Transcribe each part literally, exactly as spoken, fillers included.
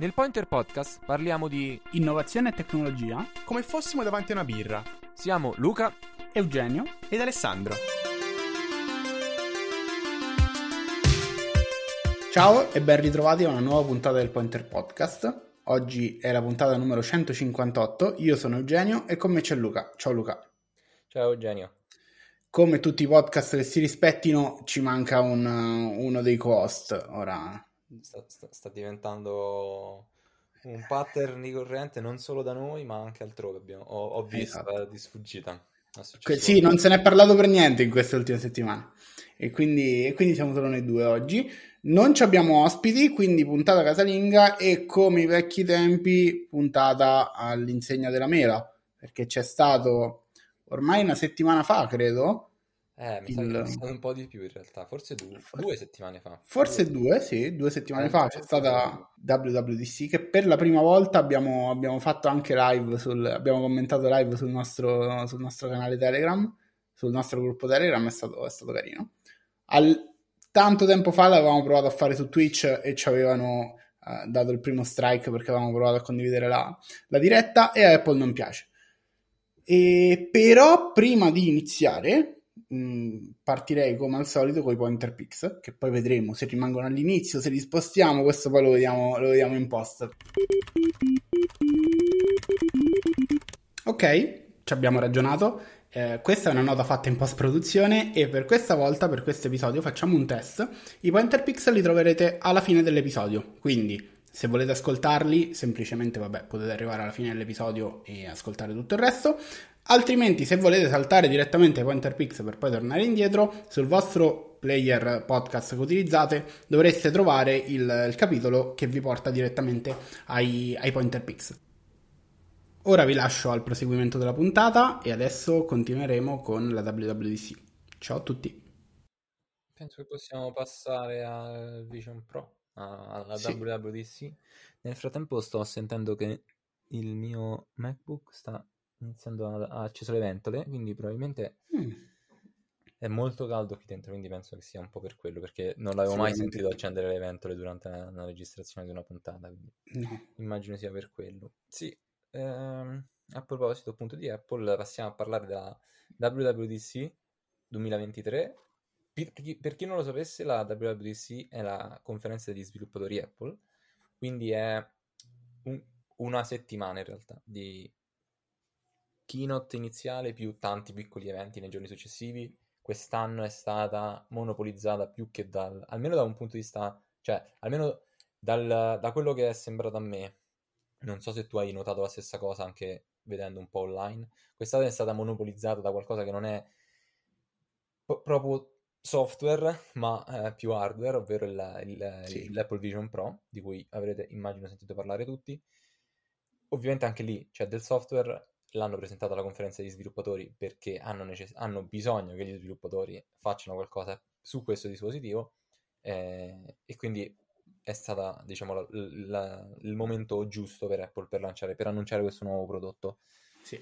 Nel Pointer Podcast parliamo di innovazione e tecnologia come fossimo davanti a una birra. Siamo Luca, Eugenio ed Alessandro. Ciao e ben ritrovati a una nuova puntata del Pointer Podcast. Oggi è la puntata numero centocinquantotto. Io sono Eugenio e con me c'è Luca. Ciao Luca. Ciao Eugenio. Come tutti i podcast che si rispettino, ci manca un, uno dei co-host. Ora sta, sta, sta diventando un pattern ricorrente non solo da noi ma anche altrove. Abbiamo, ho, ho visto esatto. di sfuggita. Que- sì, non se ne è parlato per niente in queste ultime settimane e quindi, e quindi siamo solo noi due oggi. Non ci abbiamo ospiti, quindi puntata casalinga e come i vecchi tempi puntata all'insegna della mela, perché c'è stato ormai una settimana fa, credo. Eh, mi il... sa che è stato un po' di più in realtà, forse due, due settimane fa. Forse due, due, sì, due settimane eh, fa c'è stata W W D C che per la prima volta abbiamo, abbiamo fatto anche live, sul, abbiamo commentato live sul nostro, sul nostro canale Telegram, sul nostro gruppo Telegram, è stato, è stato carino. Al, tanto tempo fa l'avevamo provato a fare su Twitch e ci avevano uh, dato il primo strike perché avevamo provato a condividere la, la diretta e a Apple non piace. E, però prima di iniziare mh, partirei come al solito con i pointer picks, che poi vedremo se rimangono all'inizio, se li spostiamo, questo poi lo vediamo, lo vediamo in post. Ok, ci abbiamo ragionato. Eh, questa è una nota fatta in post-produzione e per questa volta, per questo episodio, facciamo un test. I pointer picks li troverete alla fine dell'episodio, quindi se volete ascoltarli, semplicemente vabbè, potete arrivare alla fine dell'episodio e ascoltare tutto il resto. Altrimenti, se volete saltare direttamente ai pointer picks per poi tornare indietro, sul vostro player podcast che utilizzate dovreste trovare il, il capitolo che vi porta direttamente ai, ai pointer picks. Ora vi lascio al proseguimento della puntata e adesso continueremo con la W W D C. Ciao a tutti. Penso che possiamo passare al Vision Pro, alla Sì. W W D C. Nel frattempo sto sentendo che il mio MacBook sta iniziando a, a acceso le ventole, quindi probabilmente mm. è molto caldo qui dentro, quindi penso che sia un po' per quello, perché non l'avevo mai sentito accendere le ventole durante una, una registrazione di una puntata, quindi no. Immagino sia per quello. Sì, ehm, a proposito appunto di Apple, passiamo a parlare della W W D C duemilaventitré. Per chi, per chi non lo sapesse, la W W D C è la conferenza degli sviluppatori Apple, quindi è un, una settimana in realtà di keynote iniziale più tanti piccoli eventi nei giorni successivi. Quest'anno è stata monopolizzata più che dal, almeno da un punto di vista, cioè almeno dal, da quello che è sembrato a me. Non so se tu hai notato la stessa cosa anche vedendo un po' online. Quest'anno è stata monopolizzata da qualcosa che non è p- proprio software, ma eh, più hardware, ovvero il, il, Sì. l'Apple Vision Pro, di cui avrete immagino sentito parlare tutti. Ovviamente anche lì c'è del software, l'hanno presentato alla conferenza degli sviluppatori perché hanno, necess- hanno bisogno che gli sviluppatori facciano qualcosa su questo dispositivo eh, e quindi è stato, diciamo, la, la, il momento giusto per Apple per lanciare, per annunciare questo nuovo prodotto. Sì.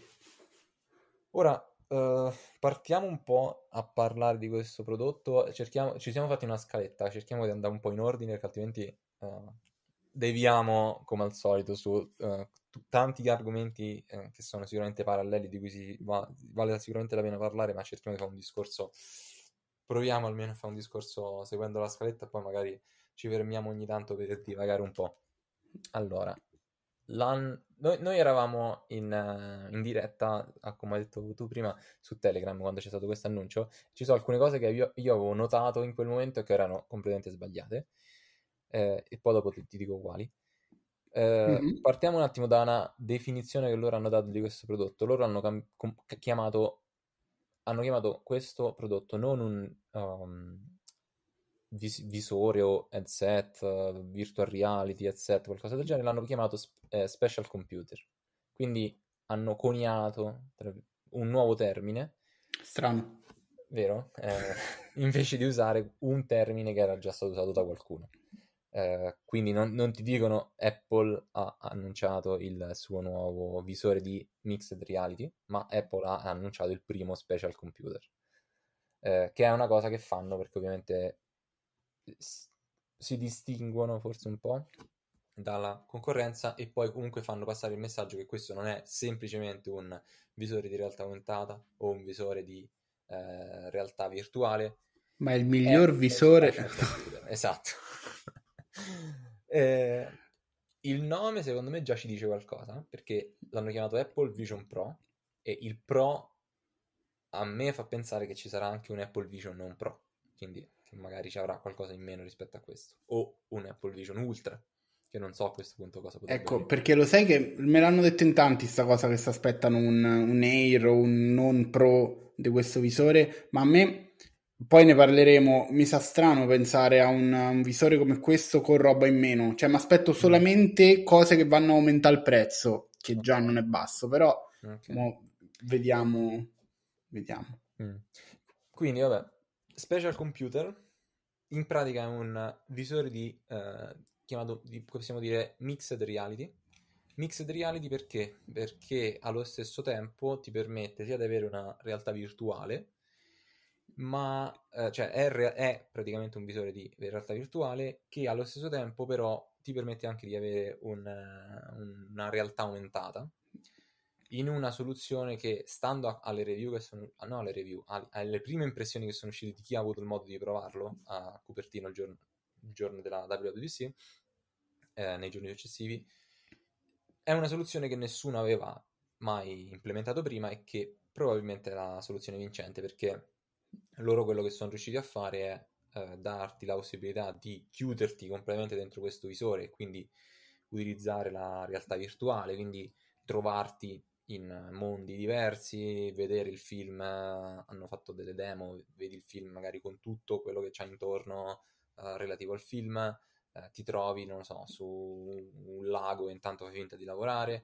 Ora uh, partiamo un po' a parlare di questo prodotto. Cerchiamo, ci siamo fatti una scaletta, cerchiamo di andare un po' in ordine perché altrimenti uh, deviamo come al solito su uh, t- tanti argomenti uh, che sono sicuramente paralleli, di cui si va, vale sicuramente la pena parlare, ma cerchiamo di fare un discorso, proviamo almeno a fare un discorso seguendo la scaletta e poi magari ci fermiamo ogni tanto per divagare un po'. Allora, noi, noi eravamo in, uh, in diretta, ah, come hai detto tu prima, su Telegram quando c'è stato questo annuncio. Ci sono alcune cose che io, io avevo notato in quel momento che erano completamente sbagliate, eh, e poi dopo ti, ti dico quali. Eh, mm-hmm. Partiamo un attimo da una definizione che loro hanno dato di questo prodotto. Loro hanno cam- com- chiamato, hanno chiamato questo prodotto non un um, vis- visore o headset, uh, virtual reality headset, qualcosa del genere, l'hanno chiamato sp- eh, special computer. Quindi hanno coniato un nuovo termine. Strano. Vero? Eh, invece di usare un termine che era già stato usato da qualcuno. Eh, quindi non, non ti dicono Apple ha annunciato il suo nuovo visore di mixed reality, ma Apple ha annunciato il primo special computer, eh, che è una cosa che fanno perché ovviamente si distinguono forse un po', dalla concorrenza, e poi comunque fanno passare il messaggio che questo non è semplicemente un visore di realtà aumentata o un visore di eh, realtà virtuale, Ma è il è miglior uno visore. special computer. Esatto. Eh, il nome secondo me già ci dice qualcosa, perché l'hanno chiamato Apple Vision Pro, e il Pro a me fa pensare che ci sarà anche un Apple Vision non Pro, quindi che magari ci avrà qualcosa in meno rispetto a questo, o un Apple Vision Ultra, che non so a questo punto cosa potrebbe Ecco, avere. perché lo sai che me l'hanno detto in tanti sta cosa che si aspettano un, un Air o un non Pro di questo visore, ma a me, poi ne parleremo, mi sa strano pensare a un, a un visore come questo con roba in meno, cioè mi aspetto Mm. solamente cose che vanno a aumentare il prezzo, che già Ok. non è basso, però Ok. mo vediamo, vediamo. Mm. Quindi, vabbè, special computer in pratica è un visore di, eh, chiamato, di, possiamo dire, mixed reality. Mixed reality perché? Perché allo stesso tempo ti permette sia di avere una realtà virtuale, ma eh, cioè è, re- è praticamente un visore di realtà virtuale che allo stesso tempo però ti permette anche di avere un, eh, un- una realtà aumentata in una soluzione che, stando a- alle review che sono, ah, no alle review, a- alle prime impressioni che sono uscite di chi ha avuto il modo di provarlo a Cupertino il giorno, il giorno della W W D C, eh, nei giorni successivi, è una soluzione che nessuno aveva mai implementato prima e che probabilmente è la soluzione vincente, perché loro quello che sono riusciti a fare è eh, darti la possibilità di chiuderti completamente dentro questo visore e quindi utilizzare la realtà virtuale, quindi trovarti in mondi diversi, vedere il film, eh, hanno fatto delle demo, vedi il film magari con tutto quello che c'è intorno eh, relativo al film, eh, ti trovi, non lo so, su un lago e intanto fai finta di lavorare,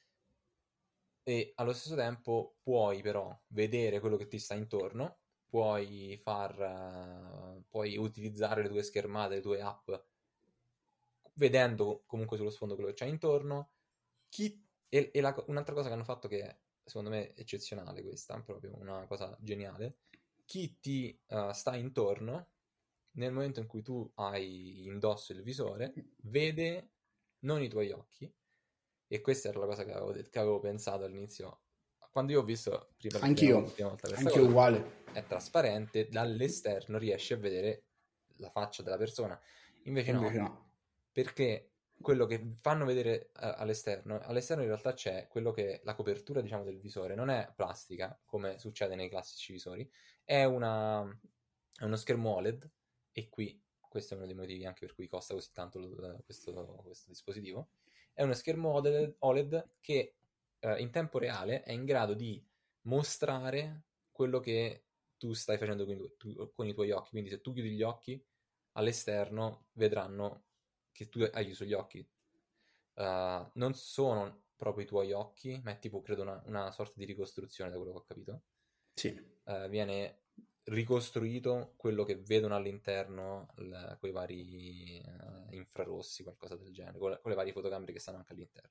e allo stesso tempo puoi però vedere quello che ti sta intorno, puoi far, eh, puoi utilizzare le tue schermate, le tue app, vedendo comunque sullo sfondo quello che c'è intorno. Chi, e, e la- un'altra cosa che hanno fatto, che è secondo me eccezionale, questa, proprio una cosa geniale, chi ti eh, sta intorno, nel momento in cui tu hai indosso il visore, vede non i tuoi occhi, e questa era la cosa che avevo, det- che avevo pensato all'inizio. Quando io ho visto prima, la prima, vol- Anch'io, prima volta questa anch'io cosa, ho detto, uguale. è trasparente, dall'esterno riesci a vedere la faccia della persona. Invece E invece no, no. perché quello che fanno vedere eh, all'esterno, all'esterno in realtà c'è quello che la copertura, diciamo, del visore non è plastica, come succede nei classici visori, è una, è uno schermo O L E D, e qui questo è uno dei motivi anche per cui costa così tanto lo- questo, questo dispositivo. È uno schermo O L E D, O L E D che eh, in tempo reale è in grado di mostrare quello che tu stai facendo con i, tu- tu- con i tuoi occhi. Quindi se tu chiudi gli occhi, all'esterno vedranno che tu hai chiuso gli occhi. Uh, non sono proprio i tuoi occhi, ma è tipo, credo, una, una sorta di ricostruzione, da quello che ho capito. Sì. Uh, viene ricostruito quello che vedono all'interno, l- quei vari uh, infrarossi, qualcosa del genere, con le, con le varie fotocamere che stanno anche all'interno.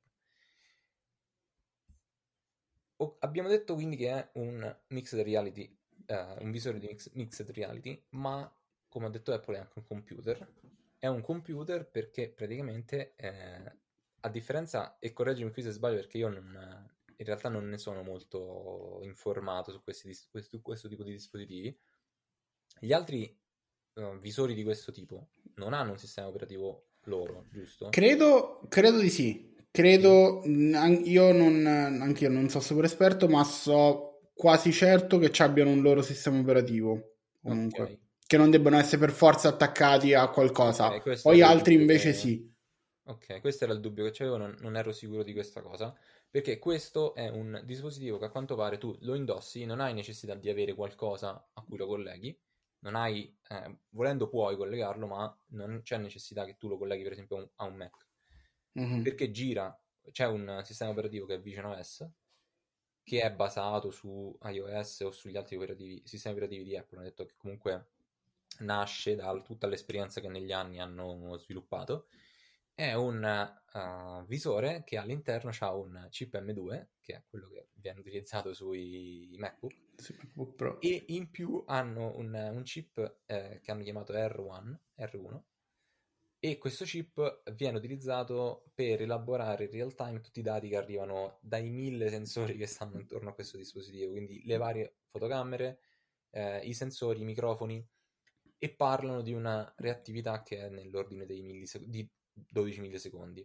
O- abbiamo detto quindi che è un mixed reality, eh, un visore di mix- mixed reality, ma come ho detto Apple è anche un computer. È un computer perché praticamente, eh, a differenza, e correggimi qui se sbaglio perché io non, in realtà non ne sono molto informato su questi dis- questo, questo tipo di dispositivi, gli altri eh, visori di questo tipo non hanno un sistema operativo loro, giusto? Credo, credo di sì. Sì? Credo, mh, an- io non, anche io non so super esperto, ma so quasi certo che ci abbiano un loro sistema operativo, Ok. comunque, che non debbano essere per forza attaccati a qualcosa. Ok, questo Poi era il altri dubbio invece che... sì. Ok, questo era il dubbio che c'avevo, non, non ero sicuro di questa cosa, perché questo è un dispositivo che a quanto pare tu lo indossi, non hai necessità di avere qualcosa a cui lo colleghi, non hai, eh, volendo puoi collegarlo, ma non c'è necessità che tu lo colleghi per esempio a un, a un Mac, Mhm. perché gira, c'è un sistema operativo che è visionOS, che è basato su iOS o sugli altri operativi, sistemi operativi di Apple. Hanno detto che comunque nasce da tutta l'esperienza che negli anni hanno sviluppato. È un uh, visore che all'interno ha un chip M due, che è quello che viene utilizzato sui MacBook, Sì, MacBook Pro. e in più hanno un, un chip eh, che hanno chiamato R uno, R uno, e questo chip viene utilizzato per elaborare in real time tutti i dati che arrivano dai mille sensori che stanno intorno a questo dispositivo, quindi le varie fotocamere, eh, i sensori, i microfoni, e parlano di una reattività che è nell'ordine dei millisec- di dodici millisecondi.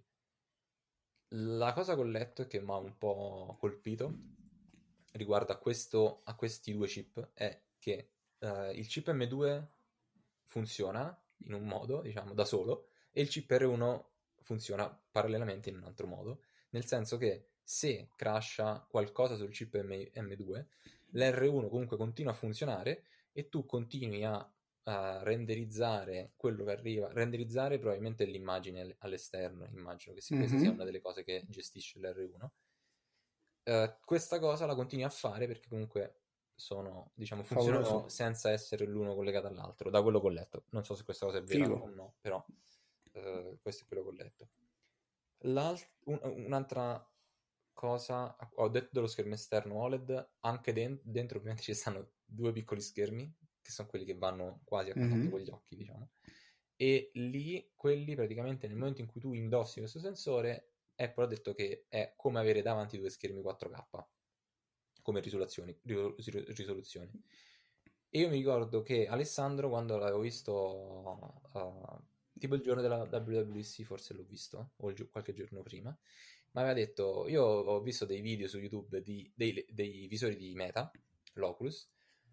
La cosa che ho letto e che mi ha un po' colpito riguardo a, questo, a questi due chip è che eh, il chip M due funziona in un modo, diciamo, da solo, e il chip R uno funziona parallelamente in un altro modo, nel senso che se crasha qualcosa sul chip M due, l'R uno comunque continua a funzionare e tu continui a a renderizzare quello che arriva, renderizzare probabilmente l'immagine all'esterno, immagino che questa Mhm. sia una delle cose che gestisce l'R uno. Uh, questa cosa la continui a fare perché comunque sono, diciamo, funzionano Favoloso. senza essere l'uno collegato all'altro, da quello che ho letto. Non so se questa cosa è vera Figo. o no, però uh, questo è quello che ho letto. L'alt- un- un'altra cosa, ho detto dello schermo esterno O L E D, anche den- dentro ovviamente ci stanno due piccoli schermi, che sono quelli che vanno quasi a contatto Mhm. con gli occhi, diciamo, e lì, quelli praticamente nel momento in cui tu indossi questo sensore, Apple ha detto che è come avere davanti due schermi quattro K, come risoluzioni, ri- risoluzioni. E io mi ricordo che Alessandro, quando l'avevo visto, uh, tipo il giorno della W W D C, forse l'ho visto, o il gio- qualche giorno prima, mi aveva detto, io ho visto dei video su YouTube di, dei, dei visori di Meta, l'Oculus,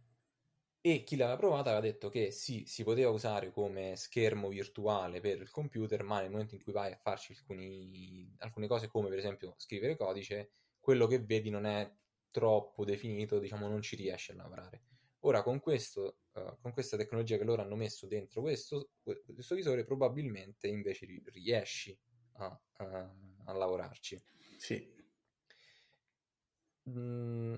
e chi l'aveva provata aveva detto che sì, si poteva usare come schermo virtuale per il computer, ma nel momento in cui vai a farci alcuni, alcune cose, come per esempio scrivere codice, quello che vedi non è troppo definito, diciamo, non ci riesci a lavorare. Ora, con questo, uh, con questa tecnologia che loro hanno messo dentro questo, questo visore, probabilmente invece riesci a, a, a lavorarci. Sì. Mm,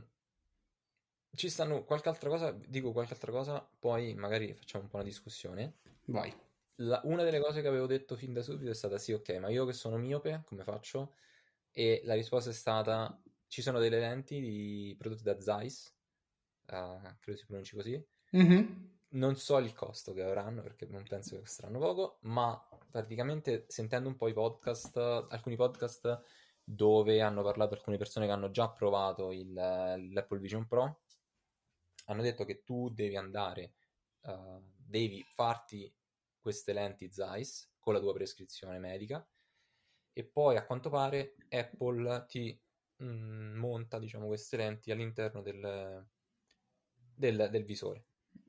ci stanno qualche altra cosa, dico qualche altra cosa, poi magari facciamo un po' una discussione. Vai. La- una delle cose che avevo detto fin da subito è stata sì, ok, ma io che sono miope, come faccio? E la risposta è stata, ci sono delle lenti di, prodotte da Zeiss, uh, credo si pronunci così. Mhm. Non so il costo che avranno, perché non penso che costeranno poco, ma praticamente sentendo un po' i podcast, alcuni podcast dove hanno parlato alcune persone che hanno già provato il, l'Apple Vision Pro, hanno detto che tu devi andare, uh, devi farti queste lenti Zeiss con la tua prescrizione medica e poi a quanto pare Apple ti mh, monta, diciamo, queste lenti all'interno del, del, del visore.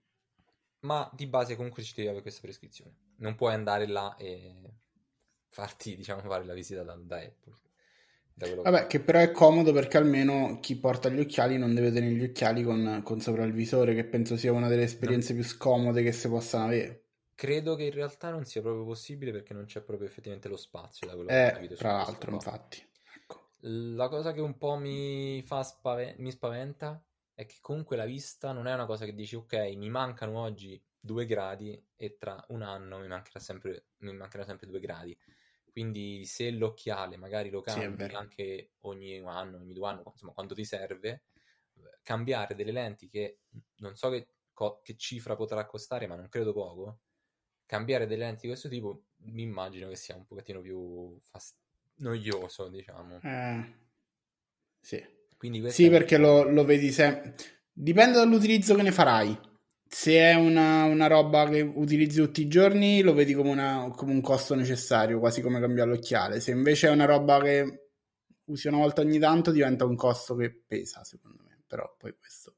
Ma di base comunque ci devi avere questa prescrizione. Non puoi andare là e farti, diciamo, fare la visita da, da Apple. Da quello che... Vabbè, che però è comodo perché almeno chi porta gli occhiali non deve tenere gli occhiali con, con sopra il visore, che penso sia una delle esperienze Non... più scomode che si possano avere. Credo che in realtà non sia proprio possibile perché non c'è proprio effettivamente lo spazio, da quello che ho Eh, capito su tra questo l'altro, qua. infatti. Ecco. La cosa che un po' mi fa spaven- mi spaventa è che comunque la vista non è una cosa che dici ok, mi mancano oggi due gradi e tra un anno mi mancherà sempre, mi mancheranno sempre due gradi. Quindi se l'occhiale magari lo Sì, è cambi vero. anche ogni anno, ogni due anni, insomma quando ti serve, cambiare delle lenti che non so che, co- che cifra potrà costare, ma non credo poco, cambiare delle lenti di questo tipo mi immagino che sia un pochettino più fast- noioso, diciamo. Eh, sì. Quindi questa Sì, è un perché po'... lo, lo vedi sempre. Dipende dall'utilizzo che ne farai. Se è una, una roba che utilizzi tutti i giorni, lo vedi come, una- come un costo necessario, quasi come cambiare l'occhiale. Se invece è una roba che usi una volta ogni tanto, diventa un costo che pesa, secondo me. Però poi questo.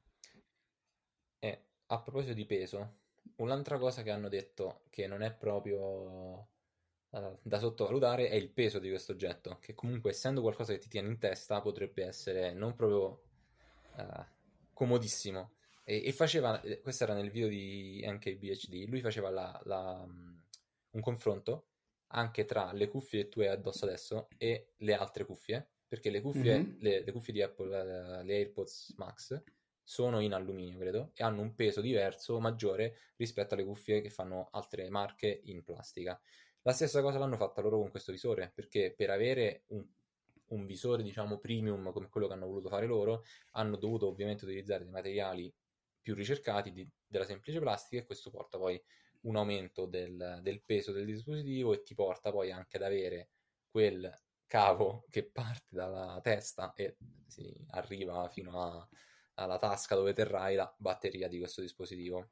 E a proposito di peso, un'altra cosa che hanno detto che non è proprio eh, da sottovalutare è il peso di questo oggetto, che comunque essendo qualcosa che ti tiene in testa potrebbe essere non proprio eh, comodissimo. E, e faceva, eh, questo era nel video di N K B H D, lui faceva la, la, mh, un confronto anche tra le cuffie che tu hai addosso adesso e le altre cuffie, perché le cuffie, Mhm. le, le cuffie di Apple, eh, le AirPods Max, sono in alluminio, credo, e hanno un peso diverso, maggiore rispetto alle cuffie che fanno altre marche in plastica. La stessa cosa l'hanno fatta loro con questo visore, perché per avere un, un visore, diciamo, premium come quello che hanno voluto fare loro, hanno dovuto ovviamente utilizzare dei materiali più ricercati di, della semplice plastica e questo porta poi un aumento del, del peso del dispositivo e ti porta poi anche ad avere quel cavo che parte dalla testa e si arriva fino a, alla tasca dove terrai la batteria di questo dispositivo.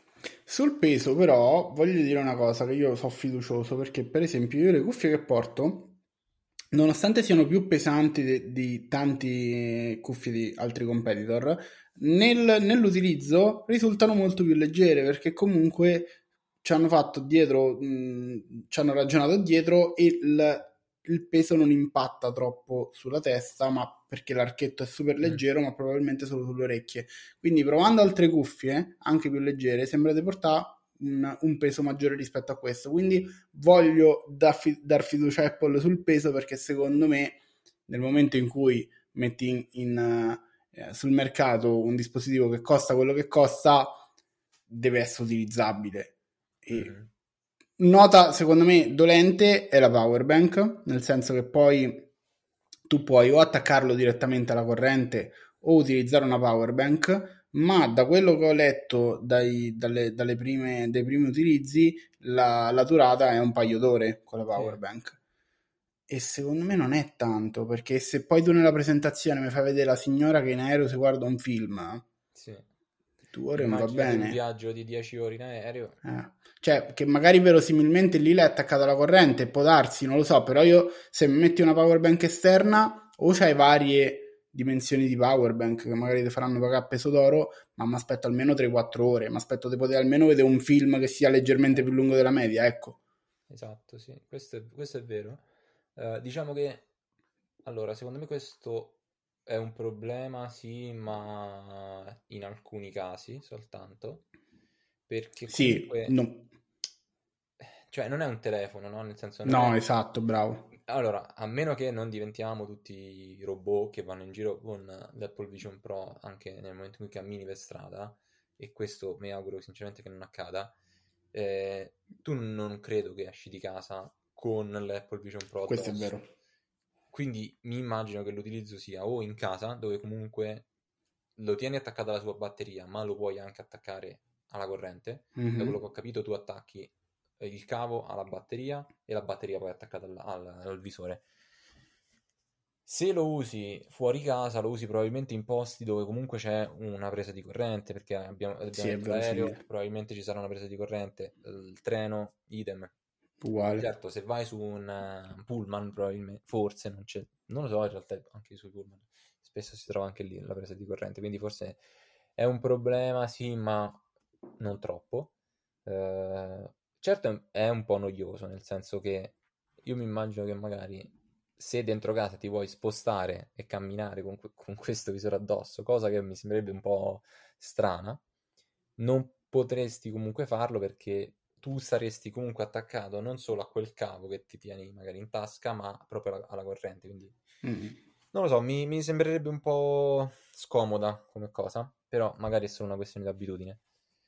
Sul peso, però, voglio dire una cosa che io sono fiducioso perché, per esempio, io le cuffie che porto, nonostante siano più pesanti de- di tanti cuffie di altri competitor, nel- nell'utilizzo risultano molto più leggere perché comunque ci hanno fatto dietro, mh, ci hanno ragionato dietro e il, il peso non impatta troppo sulla testa, ma perché l'archetto è super leggero, ma probabilmente solo sulle orecchie. Quindi provando altre cuffie, anche più leggere, sembra di portare un, un peso maggiore rispetto a questo. Quindi voglio da fi- dar fiducia a Apple sul peso perché secondo me nel momento in cui metti in, in, eh, sul mercato un dispositivo che costa quello che costa, deve essere utilizzabile. E Mm-hmm. nota secondo me dolente è la power bank, nel senso che poi tu puoi o attaccarlo direttamente alla corrente o utilizzare una power bank, ma da quello che ho letto dai, dalle, dalle prime, dai primi utilizzi la, la durata è un paio d'ore con la power Sì. bank. E secondo me non è tanto, perché se poi tu nella presentazione mi fai vedere la signora che in aereo si guarda un film, Sì. due ore non va Immaginate un bene. viaggio di dieci ore in aereo. Eh. Cioè, che magari verosimilmente lì l'è attaccata alla corrente, può darsi, non lo so, però io se mi metti una power bank esterna o c'hai varie dimensioni di power bank che magari ti faranno pagare a peso d'oro, ma mi aspetto almeno tre quattro ore, mi aspetto di poter almeno vedere un film che sia leggermente più lungo della media, ecco. Esatto, sì, questo è, questo è vero. Eh, diciamo che, allora, secondo me questo è un problema, sì, ma in alcuni casi soltanto, perché Sì, comunque, no, cioè non è un telefono, no? Nel senso non no, è... esatto, bravo. Allora, a meno che non diventiamo tutti robot che vanno in giro con l'Apple Vision Pro anche nel momento in cui cammini per strada, e questo mi auguro sinceramente che non accada, eh, tu non credo che esci di casa con l'Apple Vision Pro Questo è addosso. vero. Quindi mi immagino che l'utilizzo sia o in casa, dove comunque lo tieni attaccato alla sua batteria, ma lo puoi anche attaccare alla corrente. Da quello Mhm. che ho capito, tu attacchi il cavo alla batteria e la batteria poi è attaccata al, al, al visore. Se lo usi fuori casa, lo usi probabilmente in posti dove comunque c'è una presa di corrente, perché abbiamo, abbiamo Sì, è detto l'aereo, verosimile. probabilmente ci sarà una presa di corrente, il treno, idem. Uguale. Certo, se vai su un uh, pullman, probabilmente, forse non c'è, non lo so, in realtà anche sui pullman spesso si trova anche lì la presa di corrente, quindi forse è un problema, sì, ma non troppo. Eh, certo è un po' noioso, nel senso che io mi immagino che magari se dentro casa ti vuoi spostare e camminare con, con questo visore addosso, cosa che mi sembrerebbe un po' strana, non potresti comunque farlo perché tu saresti comunque attaccato non solo a quel cavo che ti tieni magari in tasca, ma proprio alla, alla corrente. Quindi Mm. non lo so, mi, mi sembrerebbe un po' scomoda come cosa, però magari è solo una questione di abitudine.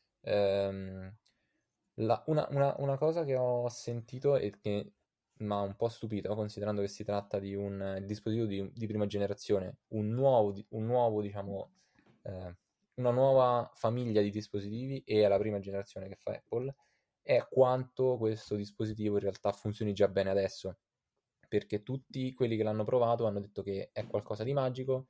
Ehm, la- una, una- una cosa che ho sentito e che mi ha un po' stupito, considerando che si tratta di un eh, dispositivo di, di prima generazione, un nuovo, di- un nuovo, diciamo, eh, una nuova famiglia di dispositivi e è la prima generazione che fa Apple, è quanto questo dispositivo in realtà funzioni già bene adesso, perché tutti quelli che l'hanno provato hanno detto che è qualcosa di magico,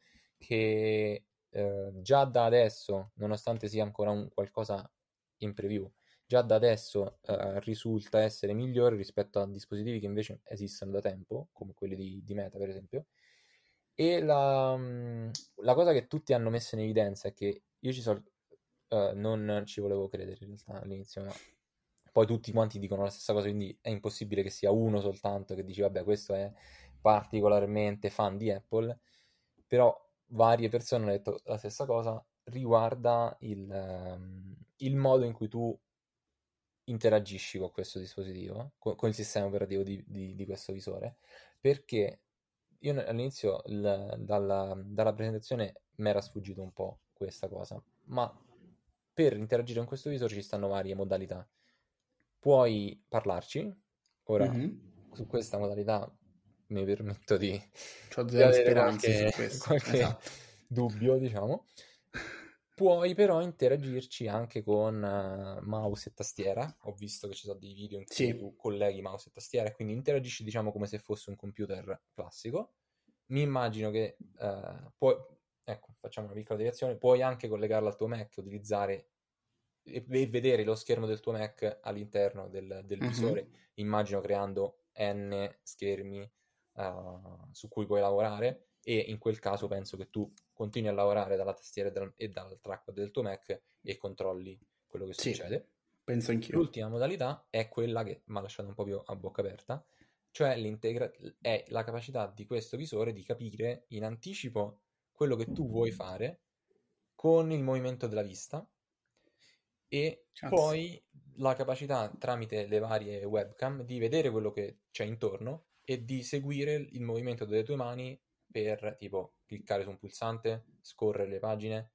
che eh, già da adesso, nonostante sia ancora un qualcosa in preview, già da adesso eh, risulta essere migliore rispetto a dispositivi che invece esistono da tempo, come quelli di, di Meta per esempio. E la, mh, la cosa che tutti hanno messo in evidenza è che io ci so, eh, non ci volevo credere in realtà all'inizio, ma poi tutti quanti dicono la stessa cosa, quindi è impossibile che sia uno soltanto che dice vabbè questo è particolarmente fan di Apple, però varie persone hanno detto la stessa cosa, riguarda il, ehm, il modo in cui tu interagisci con questo dispositivo, con, con il sistema operativo di, di- di questo visore, perché io n- all'inizio il- dalla, dalla presentazione mi era sfuggito un po' questa cosa, ma per interagire con questo visore ci stanno varie modalità. Puoi parlarci, ora Mhm. su questa modalità mi permetto di, C'ho di zero avere speranze su qualche, questo, qualche esatto. dubbio, diciamo. Puoi però interagirci anche con uh, mouse e tastiera. Ho visto che ci sono dei video in cui Sì. tu colleghi mouse e tastiera e quindi interagisci, diciamo, come se fosse un computer classico. Mi immagino che uh, puoi, ecco, facciamo una piccola deviazione, puoi anche collegarla al tuo Mac, utilizzare e e vedere lo schermo del tuo Mac all'interno del, del Mhm. visore, immagino creando N schermi uh, su cui puoi lavorare, e in quel caso penso che tu continui a lavorare dalla tastiera e dal, e dal trackpad del tuo Mac e controlli quello che Sì, succede. penso anch'io. L'ultima modalità è quella che mi ha lasciato un po' più a bocca aperta, cioè l'integra- è la capacità di questo visore di capire in anticipo quello che tu vuoi fare con il movimento della vista, e Cazzo. poi la capacità tramite le varie webcam di vedere quello che c'è intorno e di seguire il movimento delle tue mani per tipo cliccare su un pulsante, scorrere le pagine.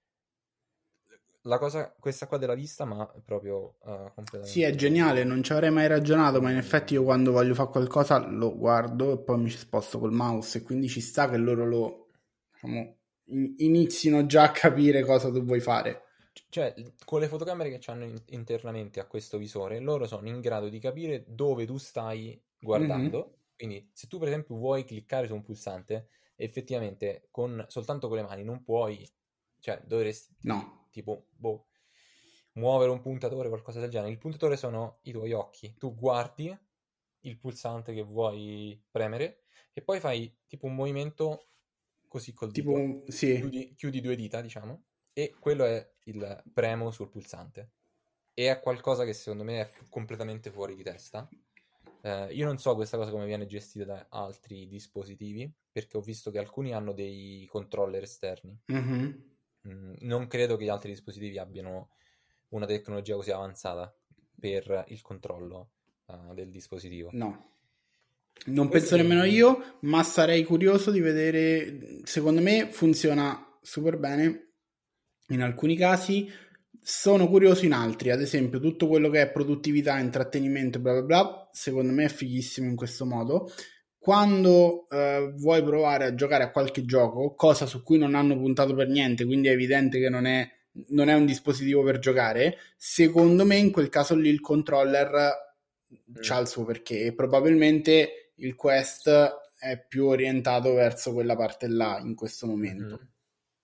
La cosa, questa qua della vista, ma proprio uh, completamente... Sì, è geniale, non ci avrei mai ragionato, ma in effetti io Mm. quando voglio fare qualcosa lo guardo e poi mi ci sposto col mouse e quindi ci sta che loro lo, diciamo, in- inizino già a capire cosa tu vuoi fare. Cioè, con le fotocamere che hanno in- internamente a questo visore, loro sono in grado di capire dove tu stai guardando. Mhm. Quindi, se tu, per esempio, vuoi cliccare su un pulsante, effettivamente, con, soltanto con le mani non puoi, cioè, dovresti, No, tipo, boh, muovere un puntatore o qualcosa del genere. Il puntatore sono i tuoi occhi. Tu guardi il pulsante che vuoi premere e poi fai tipo un movimento così col dito. tipo, sì, Chiudi, chiudi due dita, diciamo, e quello è il premo sul pulsante. E è qualcosa che secondo me è f- completamente fuori di testa. Eh, io non so questa cosa come viene gestita da altri dispositivi, perché ho visto che alcuni hanno dei controller esterni. Mhm. Mm, non credo che gli altri dispositivi abbiano una tecnologia così avanzata per il controllo eh, del dispositivo. No. Non Questo penso secondo nemmeno me... io, ma sarei curioso di vedere. Secondo me funziona super bene in alcuni casi. Sono curioso in altri, ad esempio, tutto quello che è produttività, intrattenimento, bla bla bla, secondo me è fighissimo in questo modo. Quando eh, vuoi provare a giocare a qualche gioco, cosa su cui non hanno puntato per niente, quindi è evidente che non è, non è un dispositivo per giocare, secondo me in quel caso lì il controller c'ha Mm. il suo perché e probabilmente il Quest è più orientato verso quella parte là in questo momento. Mhm.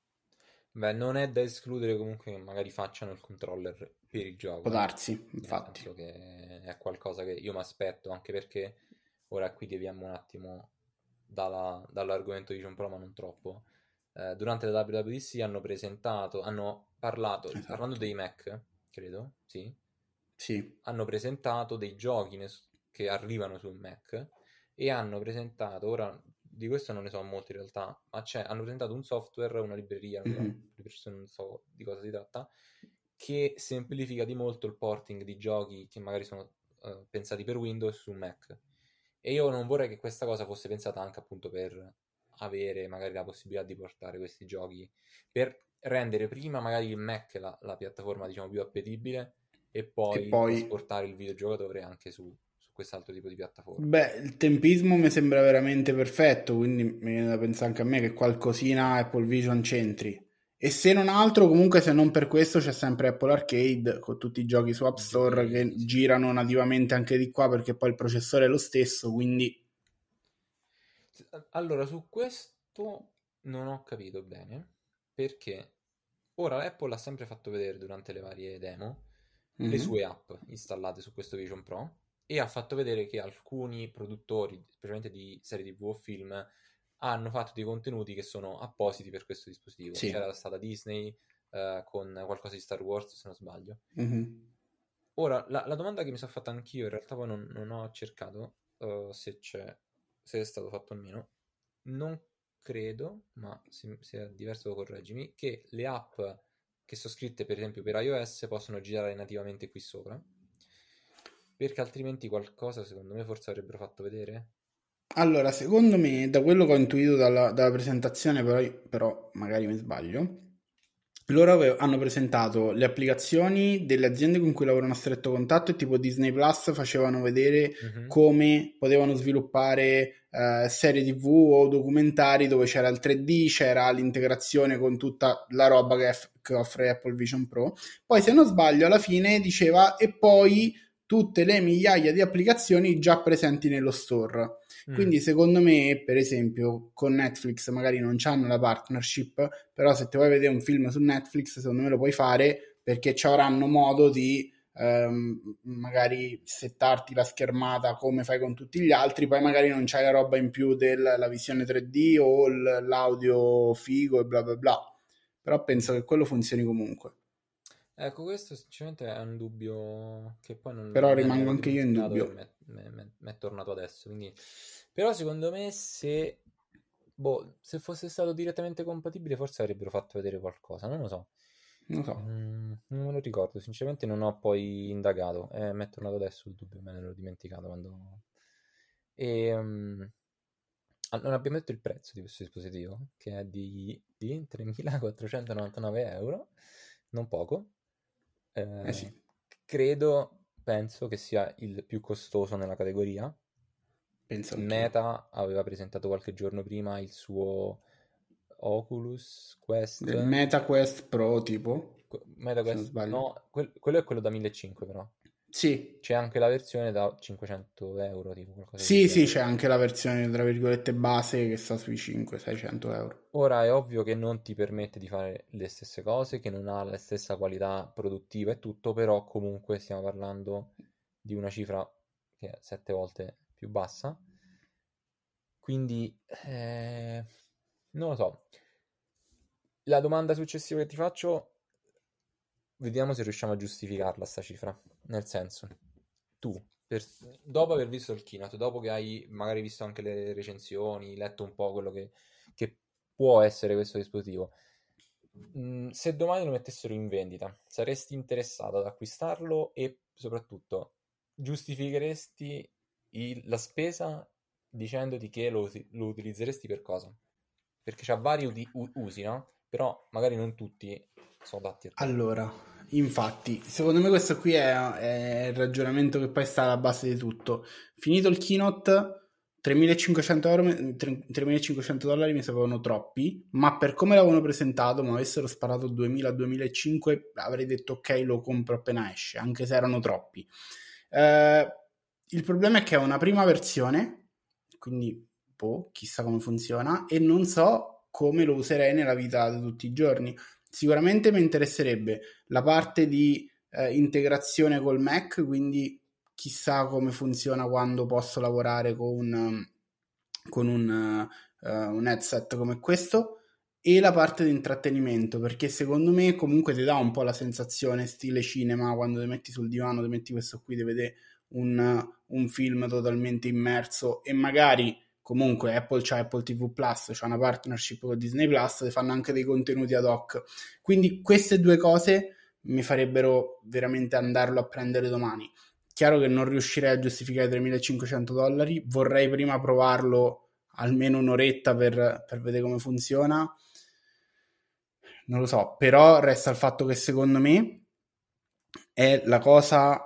Beh, non è da escludere comunque che magari facciano il controller per il Può gioco, eh. darsi, Nel infatti. senso che è qualcosa che io mi aspetto, anche perché ora qui deviamo un attimo dalla- dall'argomento di John Pro, ma non troppo. Eh, durante la W W D C hanno presentato, hanno parlato, parlando Esatto. dei Mac, credo, sì, Sì. hanno presentato dei giochi nes- che arrivano sul Mac e hanno presentato, ora di questo non ne so molto in realtà, ma c'è, hanno presentato un software, una libreria, non, Mhm. so, non so di cosa si tratta, che semplifica di molto il porting di giochi che magari sono eh, pensati per Windows su Mac. E io non vorrei che questa cosa fosse pensata anche appunto per avere magari la possibilità di portare questi giochi, per rendere prima magari il Mac la, la piattaforma diciamo più appetibile e E poi poi, trasportare il videogiocatore anche su, su quest'altro tipo di piattaforma. beh, il tempismo mi sembra veramente perfetto, quindi mi viene da pensare anche a me che qualcosina Apple Vision c'entri. E se non altro, comunque, se non per questo, c'è sempre Apple Arcade con tutti i giochi su App Store che Giochi, sì. girano nativamente anche di qua perché poi il processore è lo stesso, quindi Allora, su questo non ho capito bene, perché ora Apple ha sempre fatto vedere durante le varie demo le mhm. sue app installate su questo Vision Pro e ha fatto vedere che alcuni produttori, specialmente di serie T V o film, hanno fatto dei contenuti che sono appositi per questo dispositivo. Sì. C'era stata Disney eh, con qualcosa di Star Wars, se non sbaglio. Mhm. Ora, la, la domanda che mi sono fatta anch'io, in realtà poi non, non ho cercato eh, se c'è, se è stato fatto o meno. Non credo, ma se, se è diverso correggimi, che le app che sono scritte per esempio per iOS possono girare nativamente qui sopra, perché altrimenti qualcosa secondo me forse avrebbero fatto vedere. Allora, secondo me, da quello che ho intuito dalla, dalla presentazione, però, però magari mi sbaglio, loro ave- hanno presentato le applicazioni delle aziende con cui lavorano a stretto contatto e tipo Disney Plus facevano vedere Mhm. come potevano sviluppare eh, serie T V o documentari dove c'era il tre D, c'era l'integrazione con tutta la roba che, eff- che offre Apple Vision Pro. Poi, se non sbaglio, alla fine diceva e poi tutte le migliaia di applicazioni già presenti nello store. Mm. Quindi, secondo me, per esempio, con Netflix magari non c'hanno la partnership, però se ti vuoi vedere un film su Netflix, secondo me lo puoi fare perché ci avranno modo di ehm, magari settarti la schermata come fai con tutti gli altri, poi magari non c'hai la roba in più della visione tre D o l- l'audio figo e bla bla bla. Però penso che quello funzioni comunque. Ecco, questo sinceramente è un dubbio che poi non, Però me ne rimango ero anche io in dimenticato e dubbio. mi è tornato adesso. Quindi... Però secondo me se, boh, se fosse stato direttamente compatibile forse avrebbero fatto vedere qualcosa, non lo so. Non lo so. Mm, non me lo ricordo, sinceramente non ho poi indagato. Eh, mi è tornato adesso il dubbio, me ne ero dimenticato quando... E, mm, ah, non abbiamo detto il prezzo di questo dispositivo, che è di, di tremilaquattrocentonovantanove euro, non poco. Eh Eh, sì, credo, penso che sia il più costoso nella categoria. penso anch'io. Meta aveva presentato qualche giorno prima il suo Oculus Quest. Del Meta Quest Pro tipo, Que- Meta se non Quest, sbaglio. no, quel- quello è quello da millecinquecento però. Sì, C'è anche la versione da cinquecento euro, tipo qualcosa del sì, sì, genere. c'è anche la versione tra virgolette base che sta sui cinquecento-seicento euro. Ora è ovvio che non ti permette di fare le stesse cose, che non ha la stessa qualità produttiva e tutto, però comunque stiamo parlando di una cifra che è sette volte più bassa. Quindi, eh, non lo so. La domanda successiva che ti faccio, vediamo se riusciamo a giustificarla, sta cifra. Nel senso, tu, per- dopo aver visto il keynote, dopo che hai magari visto anche le recensioni, letto un po' quello che, che può essere questo dispositivo, mh, se domani lo mettessero in vendita, saresti interessato ad acquistarlo e soprattutto giustificheresti il- la spesa dicendoti che lo, usi- lo utilizzeresti per cosa? Perché c'ha vari uti- u- usi, no? Però magari non tutti sono adatti a te. Allora, infatti, secondo me questo qui è, è il ragionamento che poi sta alla base di tutto. Finito il keynote, tremilacinquecento euro, mi- tre- tremilacinquecento dollari mi sembrano troppi, ma per come l'avevano presentato, ma avessero sparato duemila-duemilacinque, avrei detto ok, lo compro appena esce, anche se erano troppi. Eh, il problema è che è una prima versione, quindi boh, chissà come funziona, e non so come lo userei nella vita di tutti i giorni. Sicuramente mi interesserebbe la parte di eh, integrazione col Mac, quindi chissà come funziona quando posso lavorare con, um, con un, uh, un headset come questo e la parte di intrattenimento, perché secondo me comunque ti dà un po' la sensazione stile cinema quando ti metti sul divano, ti metti questo qui, ti vede un, un film totalmente immerso e magari comunque Apple c'ha Apple T V Plus, c'ha una partnership con Disney Plus, e fanno anche dei contenuti ad hoc. Quindi queste due cose mi farebbero veramente andarlo a prendere domani. Chiaro che non riuscirei a giustificare tremilacinquecento dollari, vorrei prima provarlo almeno un'oretta per, per vedere come funziona. Non lo so, però resta il fatto che secondo me è la cosa.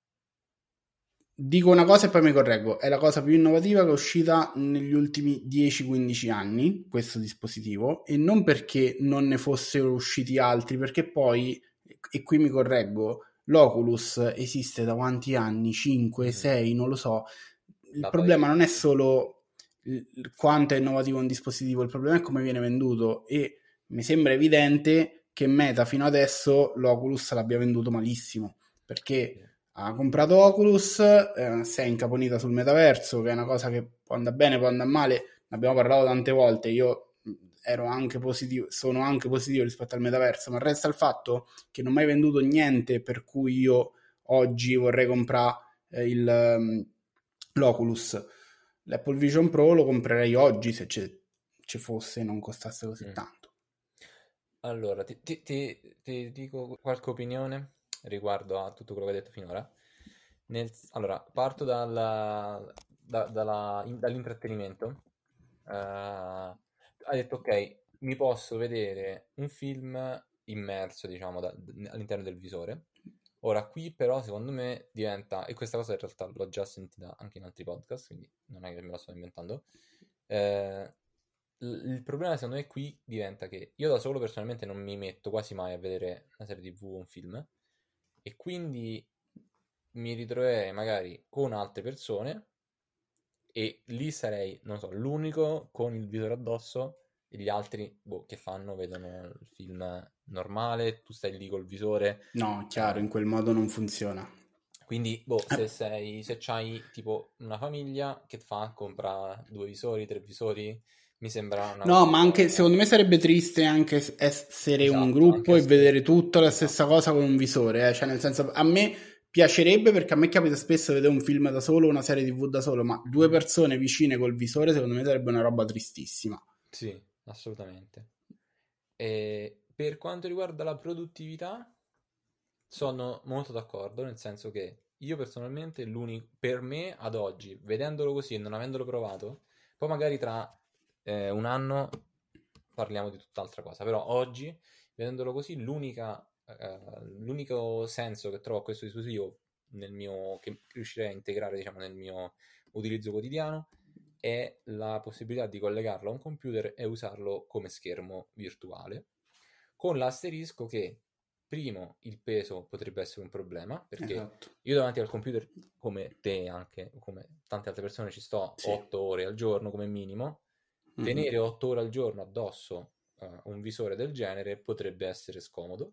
Dico una cosa e poi mi correggo, è la cosa più innovativa che è uscita negli ultimi dieci quindici anni, questo dispositivo, e non perché non ne fossero usciti altri, perché poi, e qui mi correggo, l'Oculus esiste da quanti anni? cinque, Mhm. sei, non lo so. Il Da problema non è parecchio. solo il- quanto è innovativo un dispositivo, il problema è come viene venduto e mi sembra evidente che Meta fino adesso l'Oculus l'abbia venduto malissimo, perché Sì. ha comprato Oculus, eh, si è incaponita sul metaverso, che è una cosa che può andare bene, può andare male, ne abbiamo parlato tante volte, io mh, ero anche positivo, sono anche positivo rispetto al metaverso, ma resta il fatto che non ho mai venduto niente per cui io oggi vorrei comprare eh, il, um, l'Oculus. L'Apple Vision Pro lo comprerei oggi se ci, ci fosse e non costasse così Mm. tanto. Allora, ti, ti- ti- ti dico qualche opinione riguardo a tutto quello che hai detto finora. Nel- allora, parto dalla- da- dalla- in- dall'intrattenimento. Eh, hai detto, ok, mi posso vedere un film immerso, diciamo, da- all'interno del visore. Ora, qui però, secondo me, diventa, e questa cosa in realtà l'ho già sentita anche in altri podcast, quindi non è che me la sto inventando, eh, l- il problema secondo me qui diventa che io da solo personalmente non mi metto quasi mai a vedere una serie T V o un film, e quindi mi ritroverei magari con altre persone e lì sarei, non so, l'unico con il visore addosso e gli altri, boh, che fanno? Vedono il film normale, tu stai lì col visore. No, chiaro, eh, in quel modo non funziona. quindi, boh, Eh, se sei, se c'hai tipo una famiglia, che fa? Compra due visori, tre visori? Mi sembra una cosa No, un ma anche po'... secondo me sarebbe triste anche s- essere un Esatto, anche gruppo e vedere aspetto. tutta la stessa Esatto. cosa con un visore, eh. Cioè, nel senso, a me piacerebbe perché a me capita spesso vedere un film da solo, una serie T V da solo, ma due Mhm. persone vicine col visore secondo me sarebbe una roba tristissima. Sì, assolutamente. E per quanto riguarda la produttività, sono molto d'accordo, nel senso che io personalmente, l'unico, per me ad oggi, vedendolo così e non avendolo provato, poi magari tra eh, un anno parliamo di tutt'altra cosa, però oggi, vedendolo così, l'unica, eh, l'unico senso che trovo a questo dispositivo nel mio, che riuscirei a integrare, diciamo, nel mio utilizzo quotidiano è la possibilità di collegarlo a un computer e usarlo come schermo virtuale, con l'asterisco che, primo, il peso potrebbe essere un problema, perché Esatto. io davanti al computer, come te anche, come tante altre persone, ci sto Sì. otto ore al giorno come minimo. Mhm. Tenere otto ore al giorno addosso eh, un visore del genere potrebbe essere scomodo.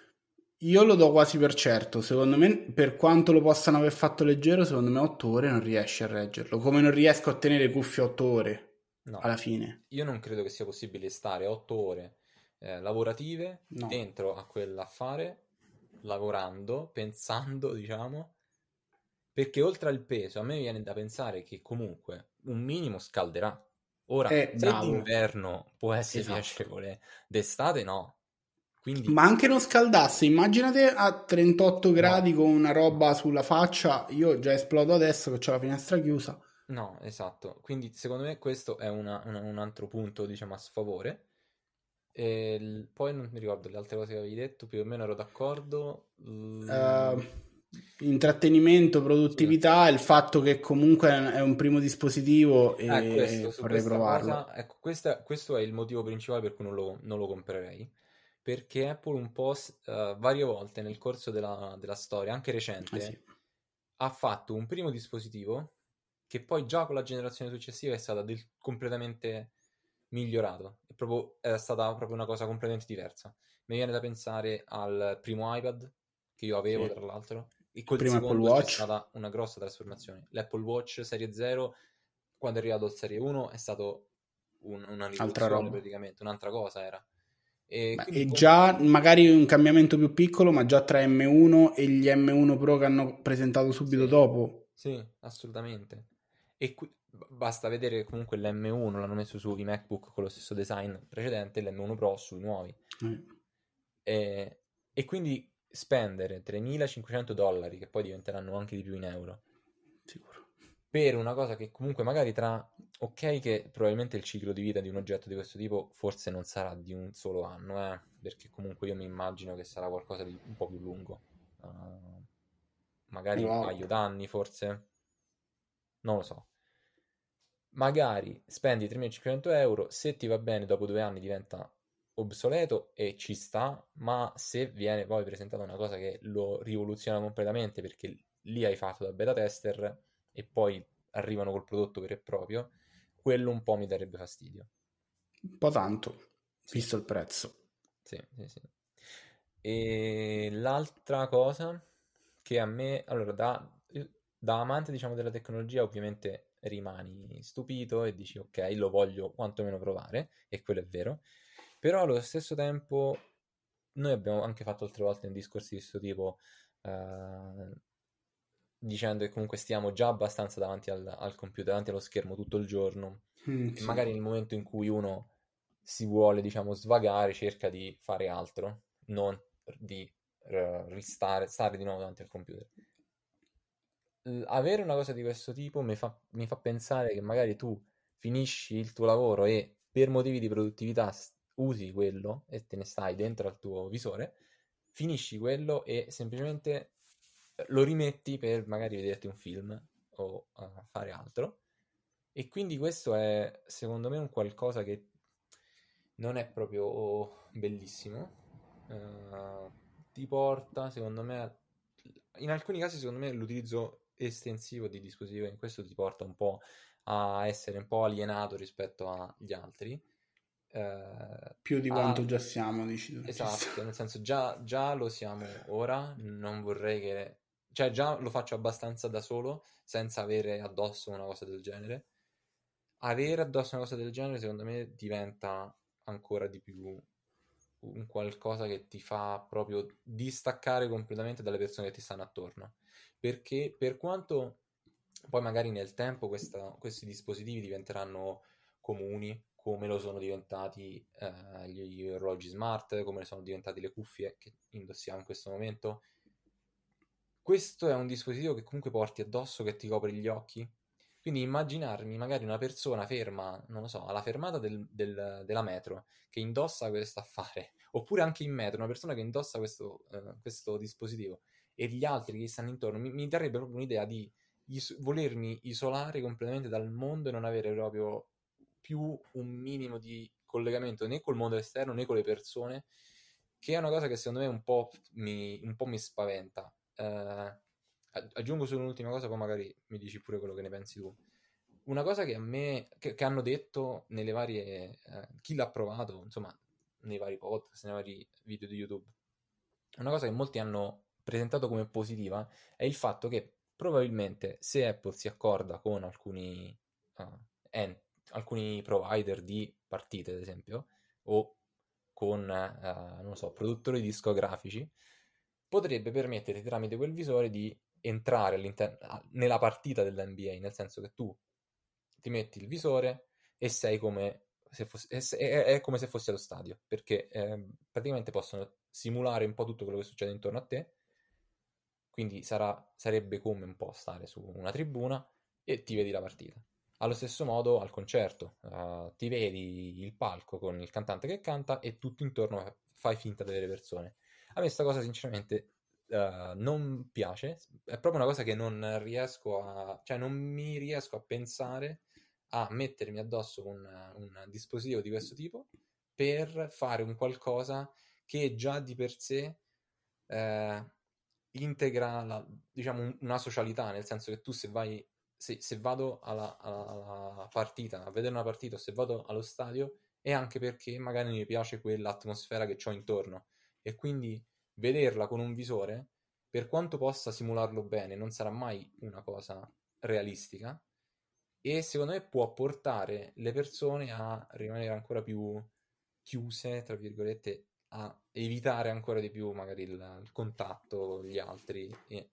Io lo do quasi per certo, secondo me, per quanto lo possano aver fatto leggero, secondo me otto ore non riesci a reggerlo, come non riesco a tenere cuffie otto ore, No, alla fine. io non credo che sia possibile stare otto ore eh, lavorative No. dentro a quell'affare, lavorando, pensando, diciamo, perché oltre al peso, a me viene da pensare che comunque un minimo scalderà. Ora, È se bravo, d'inverno può essere esatto. piacevole, d'estate no. Quindi, Ma anche non scaldasse, immaginate a trentotto no, gradi con una no, roba sulla faccia, io già esplodo adesso che ho la finestra chiusa. no, esatto. Quindi, secondo me, questo è una- una- un altro punto, diciamo, a sfavore. E il- poi non mi ricordo le altre cose che avevi detto, più o meno ero d'accordo. Eh, Mm, intrattenimento, sì. produttività, il fatto che comunque è un primo dispositivo Eh, questo, e su vorrei questa provarlo. cosa, ecco, questa- questo è il motivo principale per cui non lo, non lo comprerei. Perché Apple un po' s- eh, varie volte nel corso della, della storia, anche Eh sì. recente, ha fatto un primo dispositivo che poi già con la generazione successiva è stata del- completamente migliorato. È proprio, è stata proprio una cosa completamente diversa. Mi viene da pensare al primo iPad che io Sì. avevo, tra l'altro, e col Prima Apple secondo c'è Watch, stata una grossa trasformazione. L'Apple Watch Serie zero, quando è arrivato al Serie uno, è stato un- una altra rivoluzione roba. praticamente, un'altra cosa era. E Beh, quindi e com- già magari un cambiamento più piccolo, ma già tra M uno e gli M uno Pro che hanno presentato subito sì, dopo. sì, assolutamente. E qui b- basta vedere che comunque l'M uno l'hanno messo sui MacBook con lo stesso design precedente, l'M uno Pro sui nuovi. Eh, E, e quindi spendere tremilacinquecento dollari, che poi diventeranno anche di più in euro, sicuro. per una cosa che comunque magari tra... Ok che probabilmente il ciclo di vita di un oggetto di questo tipo forse non sarà di un solo anno, eh, perché comunque io mi immagino che sarà qualcosa di un po' più lungo. Uh, magari un Wow. paio d'anni forse, non lo so. Magari spendi tremilacinquecento euro, se ti va bene dopo due anni diventa obsoleto e ci sta, ma se viene poi presentata una cosa che lo rivoluziona completamente perché lì hai fatto da beta tester e poi arrivano col prodotto vero e proprio, quello un po' mi darebbe fastidio. Un po' tanto, Sì, visto il prezzo. sì, sì, sì. E l'altra cosa che a me, allora, da, da amante, diciamo, della tecnologia, ovviamente rimani stupito e dici, ok, lo voglio quantomeno provare, e quello è vero, però allo stesso tempo noi abbiamo anche fatto altre volte un discorsi di questo tipo, eh, dicendo che comunque stiamo già abbastanza davanti al, al computer, davanti allo schermo tutto il giorno, Mm, e sì. magari nel momento in cui uno si vuole, diciamo, svagare, cerca di fare altro, non di eh, ristare, stare di nuovo davanti al computer. L- avere una cosa di questo tipo mi fa, mi fa pensare che magari tu finisci il tuo lavoro e per motivi di produttività s- usi quello e te ne stai dentro al tuo visore, finisci quello e semplicemente lo rimetti per magari vederti un film o uh, fare altro. E quindi questo è, secondo me, un qualcosa che non è proprio bellissimo. Uh, ti porta, secondo me, in alcuni casi, secondo me, l'utilizzo estensivo di dispositivi in questo ti porta un po' a essere un po' alienato rispetto agli altri. Uh, Più di a... quanto già siamo, dici tu. Esatto, nel senso già, già lo siamo ora, non vorrei che... Cioè già lo faccio abbastanza da solo, senza avere addosso una cosa del genere. Avere addosso una cosa del genere, secondo me, diventa ancora di più un qualcosa che ti fa proprio distaccare completamente dalle persone che ti stanno attorno. Perché per quanto poi magari nel tempo questa, questi dispositivi diventeranno comuni, come lo sono diventati eh, gli orologi smart, come sono diventate le cuffie che indossiamo in questo momento, questo è un dispositivo che comunque porti addosso, che ti copre gli occhi. Quindi immaginarmi magari una persona ferma, non lo so, alla fermata del, del, della metro, che indossa questo affare, oppure anche in metro, una persona che indossa questo, eh, questo dispositivo, e gli altri che stanno intorno, mi, mi darebbe proprio un'idea di is- volermi isolare completamente dal mondo e non avere proprio più un minimo di collegamento né col mondo esterno né con le persone, che è una cosa che secondo me un po' mi, un po' mi spaventa. Uh, aggiungo solo un'ultima cosa, poi magari mi dici pure quello che ne pensi tu. Una cosa che a me che, che hanno detto nelle varie eh, chi l'ha provato, insomma, nei vari podcast, nei vari video di YouTube, una cosa che molti hanno presentato come positiva è il fatto che probabilmente se Apple si accorda con alcuni uh, ent- alcuni provider di partite, ad esempio, o con uh, non so, produttori discografici, potrebbe permettere tramite quel visore di entrare all'interno nella partita dell'N B A, nel senso che tu ti metti il visore e sei come se fossi, è, è come se fossi allo stadio, perché eh, praticamente possono simulare un po' tutto quello che succede intorno a te, quindi sarà, sarebbe come un po' stare su una tribuna e ti vedi la partita. Allo stesso modo al concerto, uh, ti vedi il palco con il cantante che canta e tutto intorno fai finta di vedere persone. A me questa cosa sinceramente uh, non piace, è proprio una cosa che non riesco a... cioè non mi riesco a pensare a mettermi addosso un, un dispositivo di questo tipo per fare un qualcosa che già di per sé eh, integra la, diciamo una socialità, nel senso che tu se vai se, se vado alla, alla, alla partita a vedere una partita o se vado allo stadio è anche perché magari mi piace quell'atmosfera che ho intorno e quindi vederla con un visore, per quanto possa simularlo bene, non sarà mai una cosa realistica e secondo me può portare le persone a rimanere ancora più chiuse, tra virgolette, a evitare ancora di più magari il, il contatto con gli altri. E...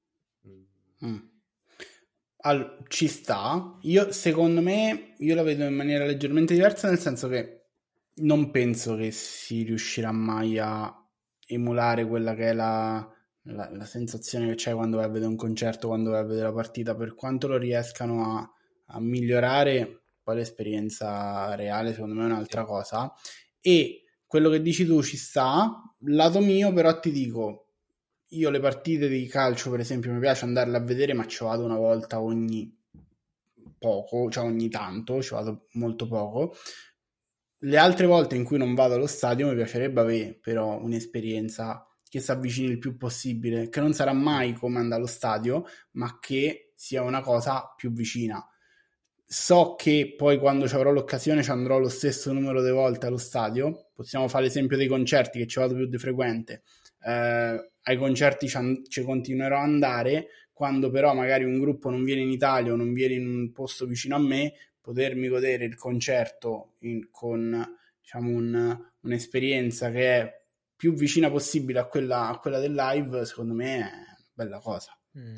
Mm. Allora, ci sta. Io, secondo me, io la vedo in maniera leggermente diversa, nel senso che non penso che si riuscirà mai a emulare quella che è la, la, la sensazione che c'è quando vai a vedere un concerto, quando vai a vedere la partita, per quanto lo riescano a, a migliorare, poi l'esperienza reale secondo me è un'altra sì. cosa. E quello che dici tu ci sta, lato mio però ti dico, io le partite di calcio per esempio mi piace andarle a vedere, ma ci vado una volta ogni poco, cioè ogni tanto, ci vado molto poco. Le altre volte in cui non vado allo stadio mi piacerebbe avere però un'esperienza che si avvicini il più possibile, che non sarà mai come andare allo stadio, ma che sia una cosa più vicina. So che poi quando ci avrò l'occasione ci andrò lo stesso numero di volte allo stadio. Possiamo fare l'esempio dei concerti, che ci vado più di frequente. Eh, ai concerti ci, an- ci continuerò ad andare, quando però magari un gruppo non viene in Italia o non viene in un posto vicino a me, potermi godere il concerto in, con diciamo un, un'esperienza che è più vicina possibile a quella, a quella del live, secondo me è una bella cosa. Mm.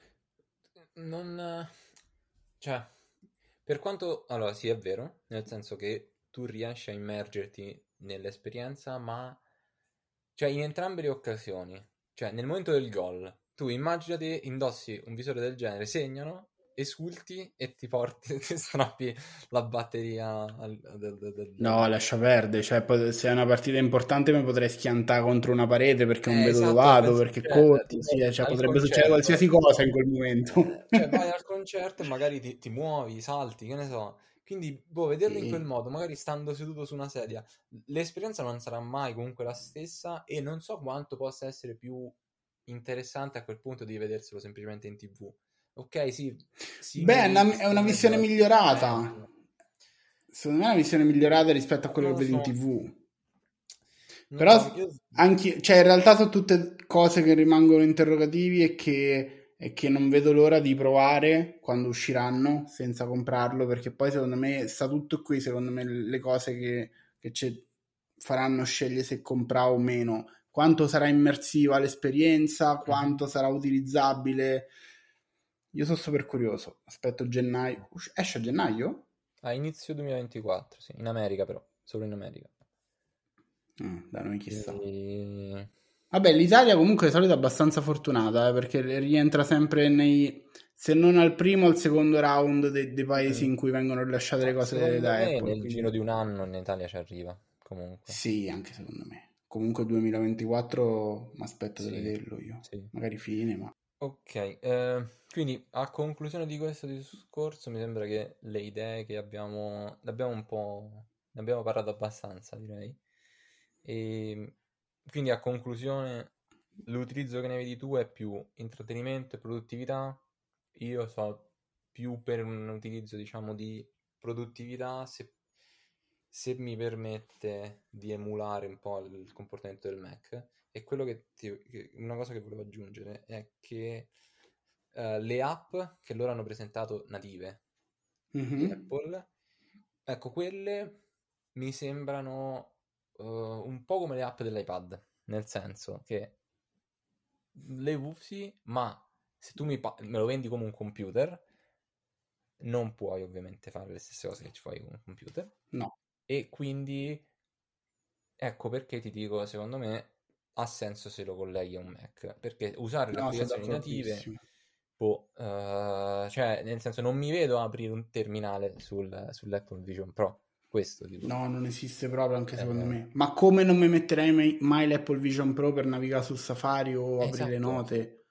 Non... cioè, per quanto... allora, sì, è vero, nel senso che tu riesci a immergerti nell'esperienza, ma... cioè, in entrambe le occasioni, cioè, nel momento del gol, tu immaginati, indossi un visore del genere, segnano, esulti e ti porti, ti strappi la batteria al- del, del, del- No, lascia perdere, cioè poi se è una partita importante mi potrei schiantare contro una parete perché non Eh, vedo dove esatto, nel vado, senso, perché cioè, corro, sì, tipo cioè al potrebbe succedere qualsiasi concerto, cosa in quel momento. eh, cioè vai al concerto e magari ti, ti muovi, salti, che ne so. Quindi, boh, vederlo in quel Sì. modo, magari stando seduto su una sedia, l'esperienza non sarà mai comunque la stessa e non so quanto possa essere più interessante a quel punto di vederselo semplicemente in T V. Ok, sì, Beh, è una, simili è una visione stead, migliorata. peggio. Secondo me è una visione migliorata rispetto a quello Non che lo vedi in so, T V. non lo Però so, s- io... anche, cioè in realtà sono tutte cose che rimangono interrogativi e che, e che non vedo l'ora di provare quando usciranno senza comprarlo, perché poi secondo me sta tutto qui, secondo me le cose che, che ci faranno scegliere se comprare o meno. Quanto sarà immersiva l'esperienza, Mhm. quanto sarà utilizzabile. Io sono super curioso. Aspetto gennaio. Usc- Esce a gennaio? A inizio duemilaventiquattro, sì, in America però, solo in America. Ah, da noi chissà. Quindi... Vabbè, l'Italia comunque è solito abbastanza fortunata, eh, perché rientra sempre nei, se non al primo, al secondo round dei, dei paesi mm, in cui vengono rilasciate le ma cose secondo da me Apple, nel giro quindi di un anno in Italia ci arriva, comunque. sì, anche secondo me. Comunque duemilaventiquattro mi aspetto di Sì, vederlo io. sì. Magari fine, ma... Ok, eh, quindi a conclusione di questo discorso mi sembra che le idee che abbiamo, ne abbiamo un po', ne abbiamo parlato abbastanza, direi. E quindi a conclusione, l'utilizzo che ne vedi tu è più intrattenimento e produttività. Io so più per un utilizzo, diciamo, di produttività, se, se mi permette di emulare un po' il comportamento del Mac. E quello che, ti- che- una cosa che volevo aggiungere è che eh, le app che loro hanno presentato native di Mhm. Apple, ecco, quelle mi sembrano eh, un po' come le app dell'iPad, nel senso che le usi, ma se tu mi pa- me lo vendi come un computer, non puoi ovviamente fare le stesse cose che ci fai con un computer. No, E quindi ecco perché ti dico, secondo me ha senso se lo colleghi a un Mac, perché usare le no, sono applicazioni native, d'accordissimo. boh, eh, cioè nel senso non mi vedo aprire un terminale sul, sull'Apple Vision Pro, questo dico. No, non esiste proprio anche secondo Eh, me. Ma come non mi metterei mai, mai l'Apple Vision Pro per navigare su Safari o aprire esatto. note?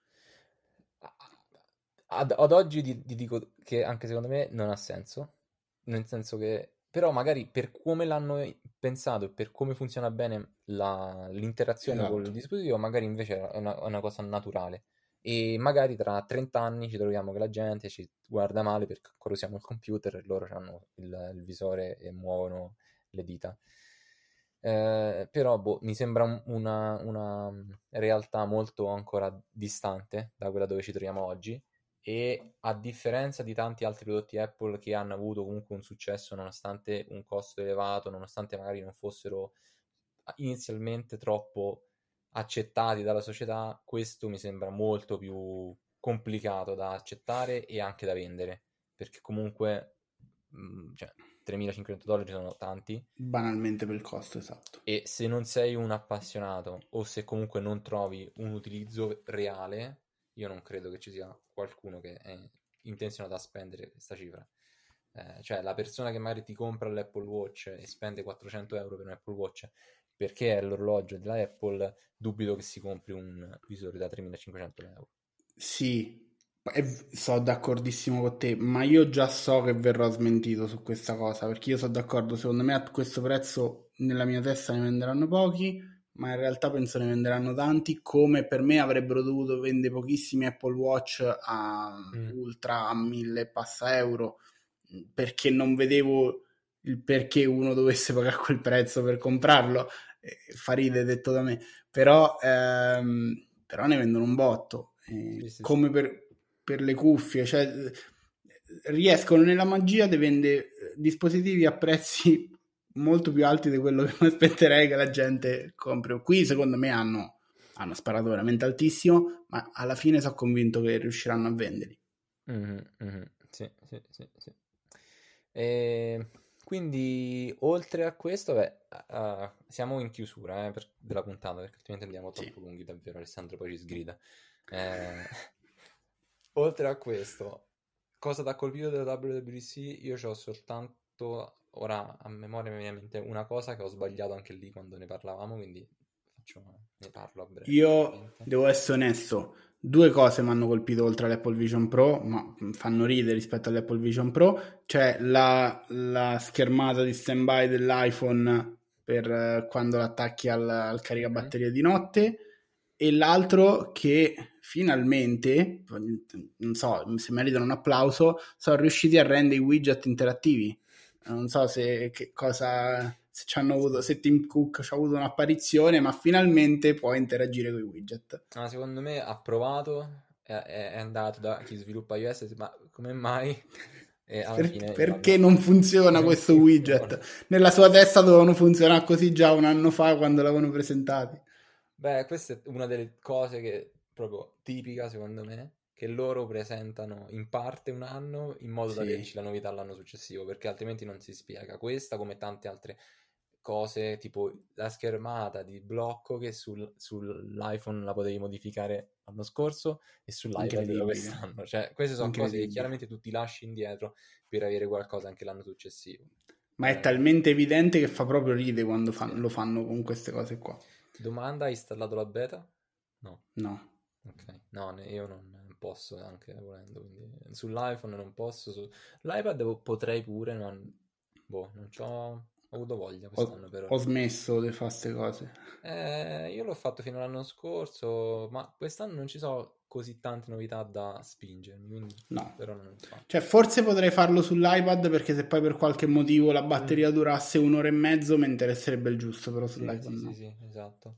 Ad, ad oggi ti, ti dico che anche secondo me non ha senso, nel senso che però magari per come l'hanno pensato e per come funziona bene la- l'interazione col Esatto. dispositivo, magari invece è una, è una cosa naturale. E magari tra trenta anni ci troviamo che la gente ci guarda male perché ancora usiamo il computer e loro hanno il, il visore e muovono le dita. Eh, però boh, mi sembra un- una, una realtà molto ancora distante da quella dove ci troviamo oggi e a differenza di tanti altri prodotti Apple che hanno avuto comunque un successo nonostante un costo elevato, nonostante magari non fossero inizialmente troppo accettati dalla società, questo mi sembra molto più complicato da accettare e anche da vendere, perché comunque mh, cioè, tremilacinquecento dollari sono tanti Banalmente per il costo, esatto. e se non sei un appassionato o se comunque non trovi un utilizzo reale, io non credo che ci sia qualcuno che è intenzionato a spendere questa cifra. Eh, cioè, la persona che magari ti compra l'Apple Watch e spende quattrocento euro per un Apple Watch perché è l'orologio della Apple, dubito che si compri un visore da tremilacinquecento euro. Sì, e sono d'accordissimo con te, ma io già so che verrò smentito su questa cosa, perché io sono d'accordo, secondo me a questo prezzo nella mia testa ne venderanno pochi, ma in realtà penso ne venderanno tanti, come per me avrebbero dovuto vendere pochissimi Apple Watch a Mm. ultra a mille e passa euro, perché non vedevo il perché uno dovesse pagare quel prezzo per comprarlo, eh, fa ridere detto da me, però, ehm, però ne vendono un botto, eh, Sì, sì, sì. come per, per le cuffie, cioè eh, riescono nella magia di vendere dispositivi a prezzi molto più alti di quello che mi aspetterei che la gente compri. Qui secondo me hanno, hanno sparato veramente altissimo, ma alla fine sono convinto che riusciranno a venderli. Mhm, mhm. Sì, sì, sì, sì. E quindi, oltre a questo, beh, uh, siamo in chiusura eh, per- della puntata, perché altrimenti andiamo Sì. troppo lunghi, davvero, Alessandro poi ci sgrida. Eh, oltre a questo, cosa ti ha colpito della W W D C? Io c'ho soltanto, ora a memoria mi viene in mente una cosa che ho sbagliato anche lì quando ne parlavamo, quindi faccio, ne parlo a breve. Io devo essere onesto, due cose mi hanno colpito oltre all'Apple Vision Pro, ma fanno ridere rispetto all'Apple Vision Pro, cioè la, la schermata di standby dell'iPhone per eh, quando l'attacchi al, al caricabatterie di notte, e l'altro che finalmente, non so, se meritano un applauso, sono riusciti a rendere i widget interattivi. Non so se che cosa, se ci hanno avuto, se Tim Cook ci ha avuto un'apparizione, ma finalmente può interagire con i widget. Ah, secondo me ha provato, è, è- è andato da chi sviluppa iOS, ma come mai? E alla Per- fine, perché vabbè, non funziona non questo funziona. widget? Nella sua testa dovevano funzionare così già un anno fa quando l'avevano presentati. Beh, questa è una delle cose che proprio tipica, secondo me, che loro presentano in parte un anno in modo da Sì. averci la novità l'anno successivo, perché altrimenti non si spiega. Questa, come tante altre cose, tipo la schermata di blocco che sul- sull'iPhone la potevi modificare l'anno scorso e sull'iPad Incredibile. quest'anno. Cioè, queste sono cose che Incredibile. chiaramente tu ti lasci indietro per avere qualcosa anche l'anno successivo. Ma è Eh, talmente evidente che fa proprio ride quando fan- sì. lo fanno con queste cose qua. Domanda, hai installato la beta? No. No. Ok, no, ne- io non posso anche volendo, quindi sull'iPhone non posso, sull'iPad po- potrei pure, ma boh, non c'ho ho avuto voglia Ho, quest'anno per ho ora. smesso di fare queste cose. Eh, io l'ho fatto fino all'anno scorso, ma quest'anno non ci sono così tante novità da spingermi, quindi No. però non lo so. Cioè, forse potrei farlo sull'iPad perché se poi per qualche motivo la batteria durasse un'ora e mezzo mi interesserebbe il giusto, però Sì, sull'iPhone sì, no. sì, sì, esatto.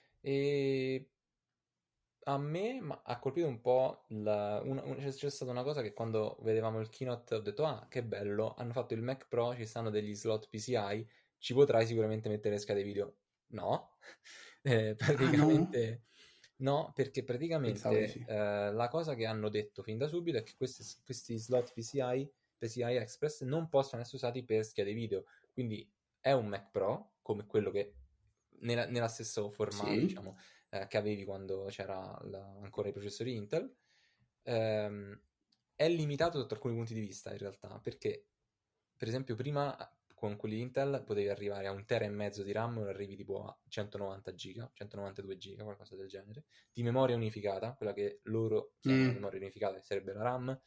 E a me ma- ha colpito un po' la- una- un- c'è, c'è stata una cosa che quando vedevamo il keynote ho detto ah che bello, hanno fatto il Mac Pro, ci stanno degli slot P C I, ci potrai sicuramente mettere schede video. No, Eh, Ah, no? praticamente no, perché Pensavo di praticamente sì. eh, la cosa che hanno detto fin da subito è che questi, questi slot P C I, P C I Express non possono essere usati per schede video, quindi è un Mac Pro come quello che nella, nella stesso formato, Sì. diciamo, eh, che avevi quando c'era la- ancora i processori Intel, ehm, è limitato sotto alcuni punti di vista in realtà, perché per esempio prima con quelli Intel potevi arrivare a un tera e mezzo di RAM, ora arrivi tipo a centonovanta giga, centonovantadue giga, qualcosa del genere, di memoria unificata, quella che loro chiamano Mm. memoria unificata, che sarebbe la RAM.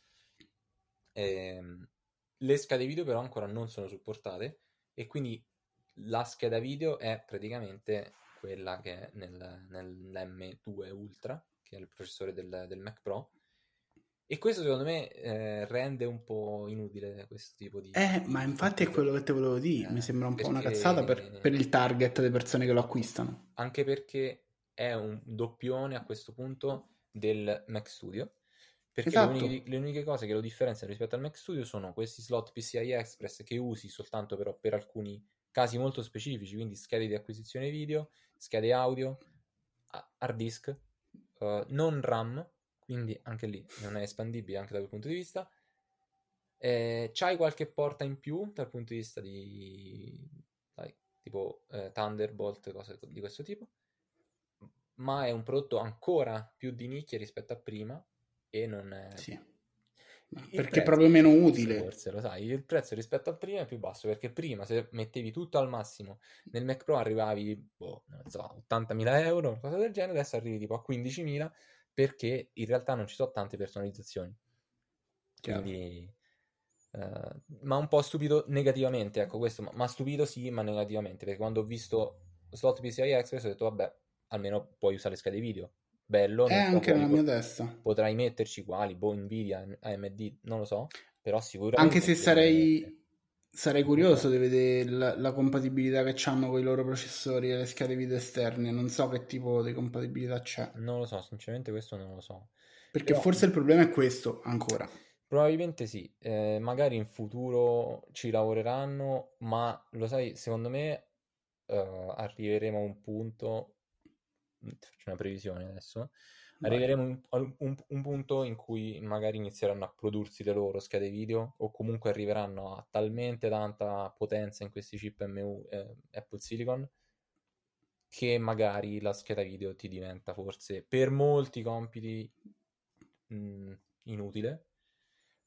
Ehm, le schede video però ancora non sono supportate e quindi la scheda video è praticamente quella che è nel, nell'M due Ultra, che è il processore del, del Mac Pro. E questo secondo me eh, rende un po' inutile questo tipo di, Eh, di- ma di infatti è computer. quello che te volevo dire. Mi Eh, sembra un po' una cazzata per, per perché il target delle persone che lo esatto, acquistano. anche perché è un doppione a questo punto del Mac Studio, perché le Esatto. uniche, le uniche cose che lo differenziano rispetto al Mac Studio sono questi slot P C I Express che usi soltanto però per alcuni casi molto specifici, quindi schede di acquisizione video, schede audio, a- hard disk, eh, non RAM, quindi anche lì non è espandibile anche da quel punto di vista. Eh, c'hai qualche porta in più dal punto di vista di dai, tipo eh, Thunderbolt, cose di questo tipo, ma è un prodotto ancora più di nicchia rispetto a prima e non è... Sì. Ma Il perché è prezzo proprio è meno più basso, utile. forse, lo sai, il prezzo rispetto a prima è più basso perché prima se mettevi tutto al massimo nel Mac Pro arrivavi, boh, non so, ottantamila euro, una cosa del genere, adesso arrivi tipo a quindicimila perché in realtà non ci sono tante personalizzazioni. Chiaro. Quindi, eh, ma un po' stupito negativamente, ecco questo, ma, ma stupito sì, ma negativamente, perché quando ho visto slot P C I Express ho detto, vabbè, almeno puoi usare schede video, bello, È non so anche quali nella mia po- testa. potrai metterci, quali, boh, Nvidia, A M D, non lo so, però Anche sicuramente se ci dovrai mettere. sarei, sarei Non curioso so. di vedere la, la compatibilità che hanno con i loro processori e le schede video esterne. Non so che tipo di compatibilità c'è. Non lo so, sinceramente questo non lo so. Perché Però forse il problema è questo ancora. probabilmente sì, eh, magari in futuro ci lavoreranno, ma lo sai, secondo me eh, arriveremo a un punto, ti faccio una previsione adesso, Vai. arriveremo in- a un, un- un punto in cui magari inizieranno a prodursi le loro schede video o comunque arriveranno a talmente tanta potenza in questi chip M U, eh, Apple Silicon che magari la scheda video ti diventa forse per molti compiti mh, inutile,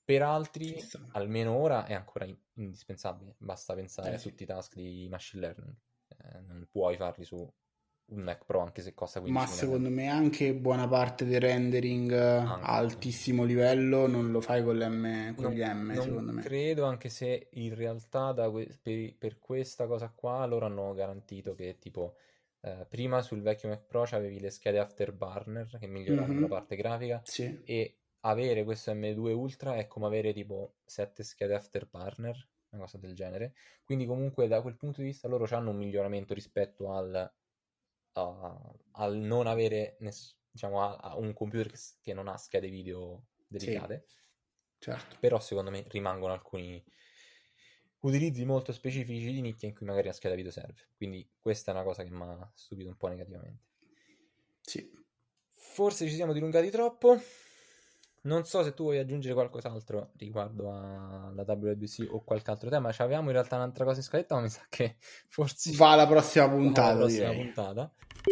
Per altri, Ci sta. almeno ora, è ancora in- indispensabile. Basta pensare Eh a sì. tutti i task di machine learning. Eh, non puoi farli su un Mac Pro anche se costa Ma quindicimila euro. secondo me anche buona parte del rendering eh, a Anche, sì. altissimo livello non lo fai con, le M, con Non, gli M, non secondo me. credo, anche se in realtà da que- per, per questa cosa qua loro hanno garantito che tipo eh, prima sul vecchio Mac Pro avevi le schede Afterburner che miglioravano la Mhm. parte grafica Sì, e avere questo M due Ultra è come avere tipo sette schede Afterburner, una cosa del genere. Quindi comunque da quel punto di vista loro hanno un miglioramento rispetto al, a- al non avere ness- diciamo, a, a un computer che, s- che non ha schede video sì, dedicate. certo. Però secondo me rimangono alcuni utilizzi molto specifici di nicchia in cui magari la scheda video serve. Quindi questa è una cosa che mi ha stupito un po' negativamente. Sì. Forse ci siamo dilungati troppo. Non so se tu vuoi aggiungere qualcos'altro riguardo alla W W D C o qualche altro tema. Ci avevamo in realtà un'altra cosa in scaletta, ma mi sa che forse Va alla prossima va alla puntata, prossima direi. puntata.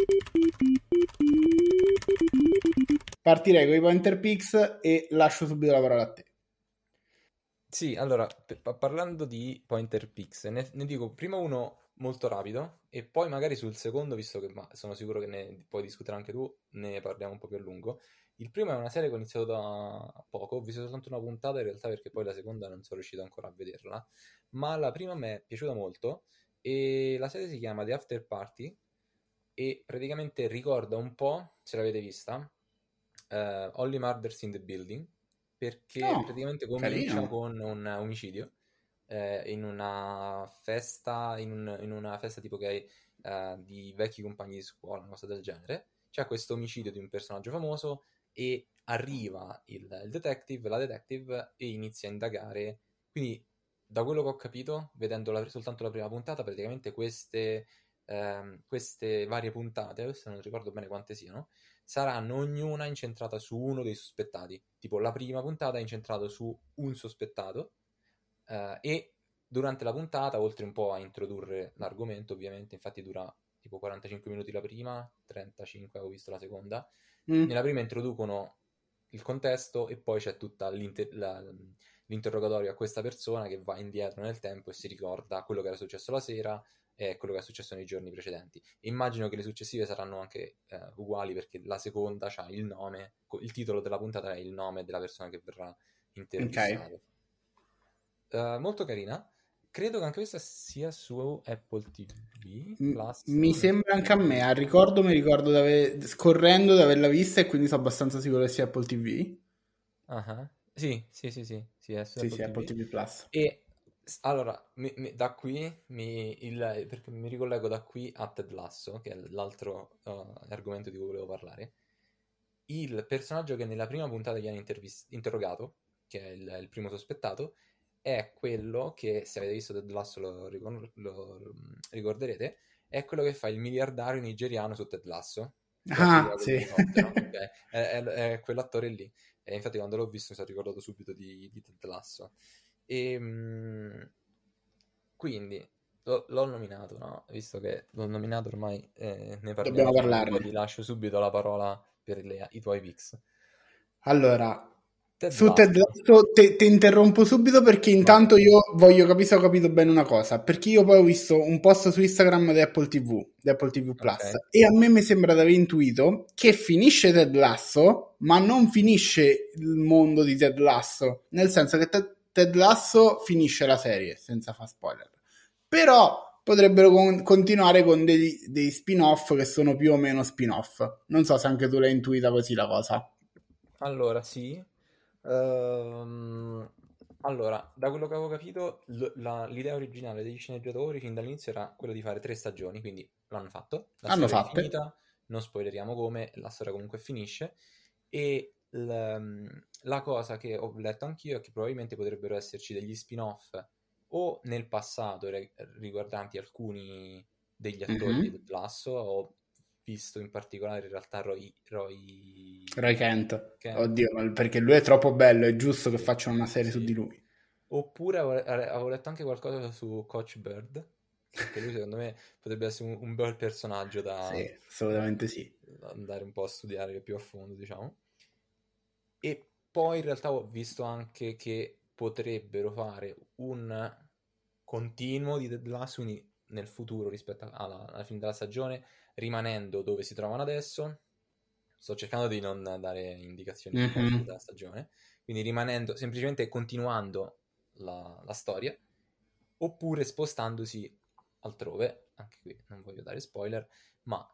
Partirei con i Pointer Pix e lascio subito la parola a te. Sì, allora, pe- pa- parlando di Pointer Pix, ne, ne dico prima uno molto rapido e poi magari sul secondo, visto che ma sono sicuro che ne puoi discutere anche tu, ne parliamo un po' più a lungo. Il primo è una serie che ho iniziato da poco, ho visto soltanto una puntata in realtà perché poi la seconda non sono riuscito ancora a vederla, ma la prima mi è piaciuta molto e la serie si chiama The After Party e praticamente ricorda un po', se l'avete vista, eh, Only Murders in the Building, perché Oh, praticamente comincia carino. con un omicidio eh, in una festa, in, un- in una festa tipo che eh, di vecchi compagni di scuola, una cosa del genere. C'è questo omicidio di un personaggio famoso e arriva il, il detective, la detective e inizia a indagare. Quindi, da quello che ho capito, vedendo la- soltanto la prima puntata, praticamente queste, ehm, queste varie puntate, adesso non ricordo bene quante siano, saranno ognuna incentrata su uno dei sospettati. Tipo la prima puntata è incentrata su un sospettato eh, e durante la puntata, oltre un po' a introdurre l'argomento, ovviamente, infatti dura tipo quarantacinque minuti la prima, trentacinque avevo visto la seconda, Mm, nella prima introducono il contesto e poi c'è tutta l'inte- la- l'interrogatorio a questa persona che va indietro nel tempo e si ricorda quello che era successo la sera e quello che è successo nei giorni precedenti. Immagino che le successive saranno anche eh, uguali perché la seconda ha il nome, co- il titolo della puntata è il nome della persona che verrà ok. intervistata. Eh, molto carina. Credo che anche questa sia su Apple T V M- Plus. mi Non sembra anche a me. so. Al ricordo mi ricordo di aver- scorrendo di averla vista e quindi sono abbastanza sicuro che sia Apple T V. Ah, ah. Sì, sì, sì, sì, sì, è su Sì, Apple sì, Apple T V. T V Plus. E s- allora, mi- mi- da qui mi, il- perché mi ricollego da qui a Ted Lasso, che è l'altro eh, argomento di cui volevo parlare. Il personaggio che nella prima puntata viene intervis- interrogato, che è il, il primo sospettato, è quello che, se avete visto Ted Lasso lo, ricon- lo, mm, ricorderete, è quello che fa il miliardario nigeriano su Ted Lasso, che Ah, arriva con sì. l'elicottero. Ok, è, è- è quell'attore lì. E infatti quando l'ho visto mi sono ricordato subito di, di Ted Lasso. E, mm, quindi l'ho, l'ho nominato, no? Visto che l'ho nominato ormai eh, ne parliamo Dobbiamo subito, poi ti parlarne. lascio subito la parola per le- i tuoi picks. Allora, Ted su Ted Lasso, Lasso te- ti interrompo subito perché vai. intanto io voglio capire se ho capito bene una cosa. Perché io poi ho visto un post su Instagram di Apple T V, di Apple T V Ok. Plus, e a me mi sembra di aver intuito che finisce Ted Lasso, ma non finisce il mondo di Ted Lasso. Nel senso che Ted Ted Lasso finisce la serie, senza far spoiler. Però potrebbero con- continuare con dei, dei spin-off che sono più o meno spin-off. Non so se anche tu l'hai intuita così la cosa. Allora, sì. Ehm, allora, da quello che avevo capito, l- la- l'idea originale degli sceneggiatori fin dall'inizio era quella di fare tre stagioni, quindi l'hanno fatto. La Hanno storia è fatte. finita, non spoileriamo come, la storia comunque finisce. E l- la cosa che ho letto anch'io è che probabilmente potrebbero esserci degli spin-off o nel passato re- riguardanti alcuni degli attori di Mhm. Ted Lasso. Ho visto in particolare in realtà Roy, Roy Roy Kent. Kent. Oddio, ma perché lui è troppo bello, è giusto che facciano una serie su di Sì. lui. Oppure avevo, avevo letto anche qualcosa su Coach Bird, perché lui secondo me potrebbe essere un, un bel personaggio da, Sì, assolutamente sì. da andare un po' a studiare più a fondo, diciamo. E poi in realtà ho visto anche che potrebbero fare un continuo di Ted Lasso, quindi nel futuro rispetto alla, alla fine della stagione, rimanendo dove si trovano adesso. Sto cercando di non dare indicazioni Mhm. spoiler della stagione, quindi rimanendo, semplicemente continuando la, la storia, oppure spostandosi altrove. Anche qui non voglio dare spoiler, ma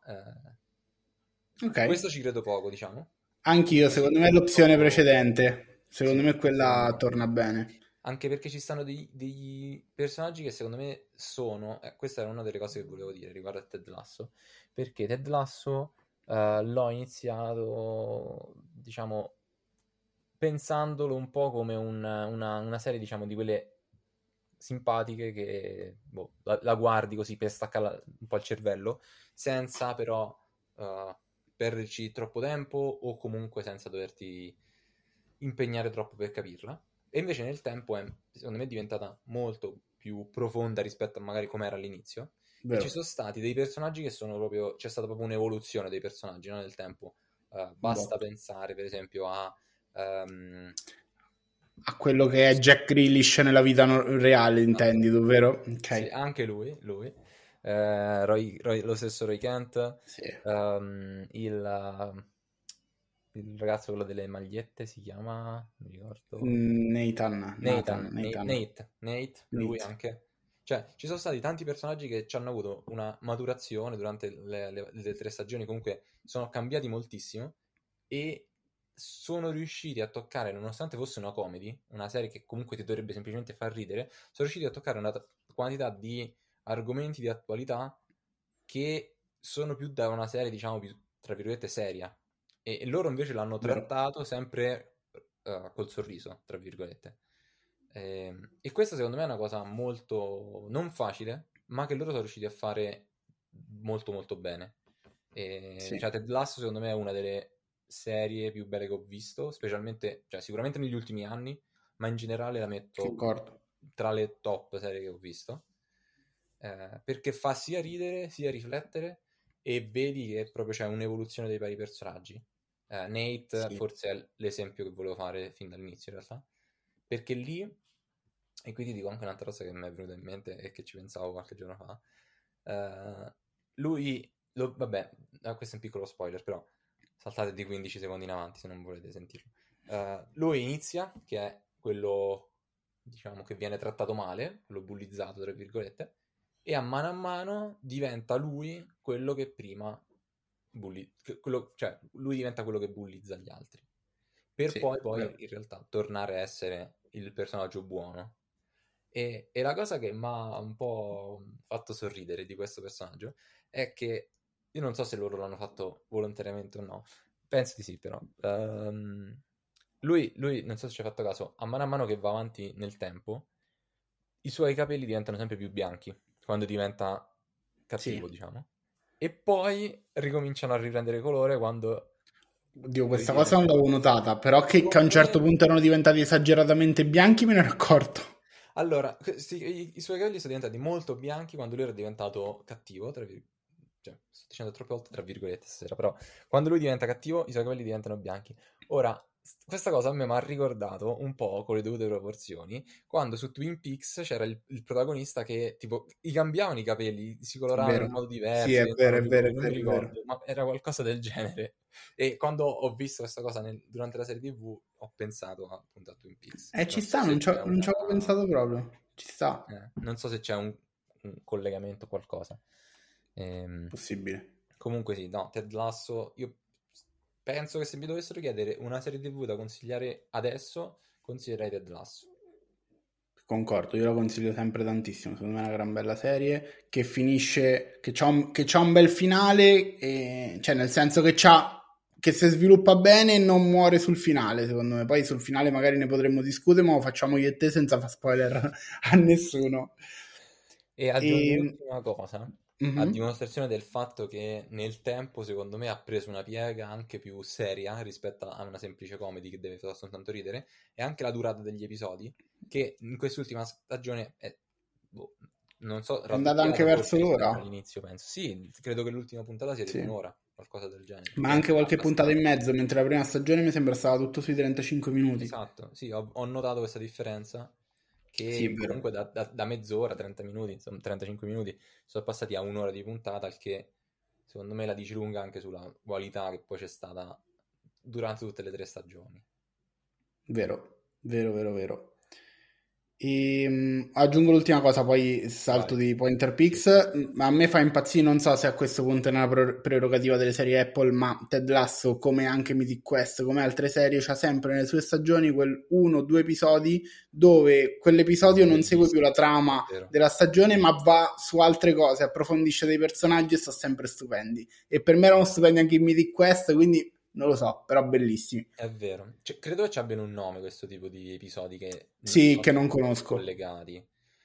eh, Ok. questo ci credo poco, diciamo. Anch'io, Perché secondo me è l'opzione troppo- precedente. Secondo Sì, me secondo quella me. torna bene. Anche perché ci stanno dei, dei personaggi che secondo me sono, eh, questa era una delle cose che volevo dire riguardo a Ted Lasso, perché Ted Lasso eh, l'ho iniziato, diciamo, pensandolo un po' come un- una, una serie, diciamo, di quelle simpatiche che boh, la, la guardi così per staccare la- un po' il cervello, senza però eh, perderci troppo tempo o comunque senza doverti impegnare troppo per capirla. E invece nel tempo è, secondo me, è diventata molto più profonda rispetto a magari come era all'inizio. E ci Vero. sono stati dei personaggi che sono proprio, c'è stata proprio un'evoluzione dei personaggi, no, nel tempo. Eh, Un basta botto. pensare, per esempio, a ehm, A quello che è Jack Grealish nella vita no- reale, esatto. intendi, davvero? Sì, Ok. anche lui, lui. Eh, Roy- Roy- lo stesso Roy Kent, Sì. ehm, il, il ragazzo quello delle magliette si chiama, non mi ricordo. Nathan, Nathan, Nathan, Nate, Nathan. Nate, Nate, lui Nate. anche. Cioè, ci sono stati tanti personaggi che ci hanno avuto una maturazione durante le, le- le tre stagioni, comunque sono cambiati moltissimo e sono riusciti a toccare, nonostante fosse una comedy, una serie che comunque ti dovrebbe semplicemente far ridere, sono riusciti a toccare una t- quantità di argomenti di attualità che sono più da una serie, diciamo, più, tra virgolette, seria. E, e loro invece l'hanno Vero. trattato sempre eh, col sorriso, tra virgolette. Ehm, E, questa secondo me è una cosa molto non facile, ma che loro sono riusciti a fare molto molto bene. E, Sì, cioè, Ted Lasso secondo me è una delle serie più belle che ho visto, specialmente, cioè sicuramente negli ultimi anni, ma in generale la metto concordo. tra le top serie che ho visto. Eh, perché fa sia ridere sia riflettere e vedi che proprio c'è un'evoluzione dei vari personaggi. Eh, Nate Sì. forse è l'esempio che volevo fare fin dall'inizio in realtà, perché lì, e qui ti dico anche un'altra cosa che mi è venuta in mente e che ci pensavo qualche giorno fa, eh, lui, lo- vabbè, eh, questo è un piccolo spoiler, però saltate di quindici secondi in avanti se non volete sentirlo. Eh, lui inizia, che è quello, diciamo, che viene trattato male, quello bullizzato, tra virgolette, e a mano a mano diventa lui quello che prima bulli- che- quello- cioè lui diventa quello che bullizza gli altri, per Sì, poi poi vero. in realtà tornare a essere il personaggio buono. E, e la cosa che mi ha un po' fatto sorridere di questo personaggio è che io non so se loro l'hanno fatto volontariamente o no, penso di sì però. Ehm, lui, lui, non so se ci hai fatto caso, a mano a mano che va avanti nel tempo, i suoi capelli diventano sempre più bianchi quando diventa Sì. cattivo, diciamo. E poi ricominciano a riprendere colore quando Oddio, questa cosa non ridiventa. l'avevo notata, però che, che a un Secondo certo me, punto erano diventati esageratamente bianchi me ne ero accorto. allora, que- sì, i, i suoi capelli sono diventati molto bianchi quando lui era diventato cattivo, tra vir- cioè, sto dicendo troppe volte tra virgolette stasera, però quando lui diventa cattivo i suoi capelli diventano bianchi. Ora, s- questa cosa a me mi ha ricordato un po' con le dovute proporzioni, quando su Twin Peaks c'era il, il protagonista che tipo gli cambiavano i capelli, si coloravano Vero. in modo Sì, diverso, è vero, diventavano è più vero, è lunghi, non mi vero, è vero. ricordo, ma era qualcosa del genere. E quando ho visto questa cosa nel- durante la serie T V ho pensato appunto a Twin Peaks. Eh, ci Non so sta, non se ci c'è ho- non ci una... avevo pensato proprio. Ci sta. eh, non so se c'è un, un collegamento o qualcosa. Ehm, Possibile. Comunque sì, no, Ted Lasso, io penso che se mi dovessero chiedere una serie T V da consigliare adesso, consiglierei Ted Lasso. Concordo, io la consiglio sempre tantissimo, secondo me è una gran bella serie che finisce, che c'ha un, che c'ha un bel finale, e- cioè nel senso che c'ha, che se sviluppa bene e non muore sul finale, secondo me. Poi sul finale magari ne potremmo discutere, ma lo facciamo io e te senza far spoiler a nessuno. E aggiungo E, un'ultima cosa, a mhm, dimostrazione del fatto che nel tempo, secondo me, ha preso una piega anche più seria rispetto a una semplice comedy che deve far soltanto ridere, e anche la durata degli episodi, che in quest'ultima stagione è, boh, non so, è andata anche raddoppiata verso forse rispetto l'ora. all'inizio, penso. Sì, credo che l'ultima puntata sia tipo Sì. un'ora, qualcosa del genere. Ma anche qualche Abbastanza. puntata in mezzo, mentre la prima stagione mi sembra stata tutto sui trentacinque minuti. Esatto, sì, ho, ho notato questa differenza Sì, è che vero. comunque da, da- da mezz'ora, trenta minuti, insomma trentacinque minuti, sono passati a un'ora di puntata, il che secondo me la dice lunga anche sulla qualità che poi c'è stata durante tutte le tre stagioni. Vero, vero, vero, vero. E, mh, aggiungo l'ultima cosa, poi salto Vai. di Pointer Pix. Sì, sì. M- A me fa impazzire, non so se a questo punto è una pro- prerogativa delle serie Apple, ma Ted Lasso, come anche Mythic Quest, come altre serie, c'ha sempre nelle sue stagioni quel uno o due episodi dove quell'episodio non segue più la trama Vero. della stagione, ma va su altre cose, approfondisce dei personaggi e sono sempre stupendi. E per me erano stupendi anche in Mythic Quest, quindi non lo so, però bellissimi. È vero. Cioè, credo che ci abbiano un nome questo tipo di episodi che Sì, non che non sono conosco. collegati.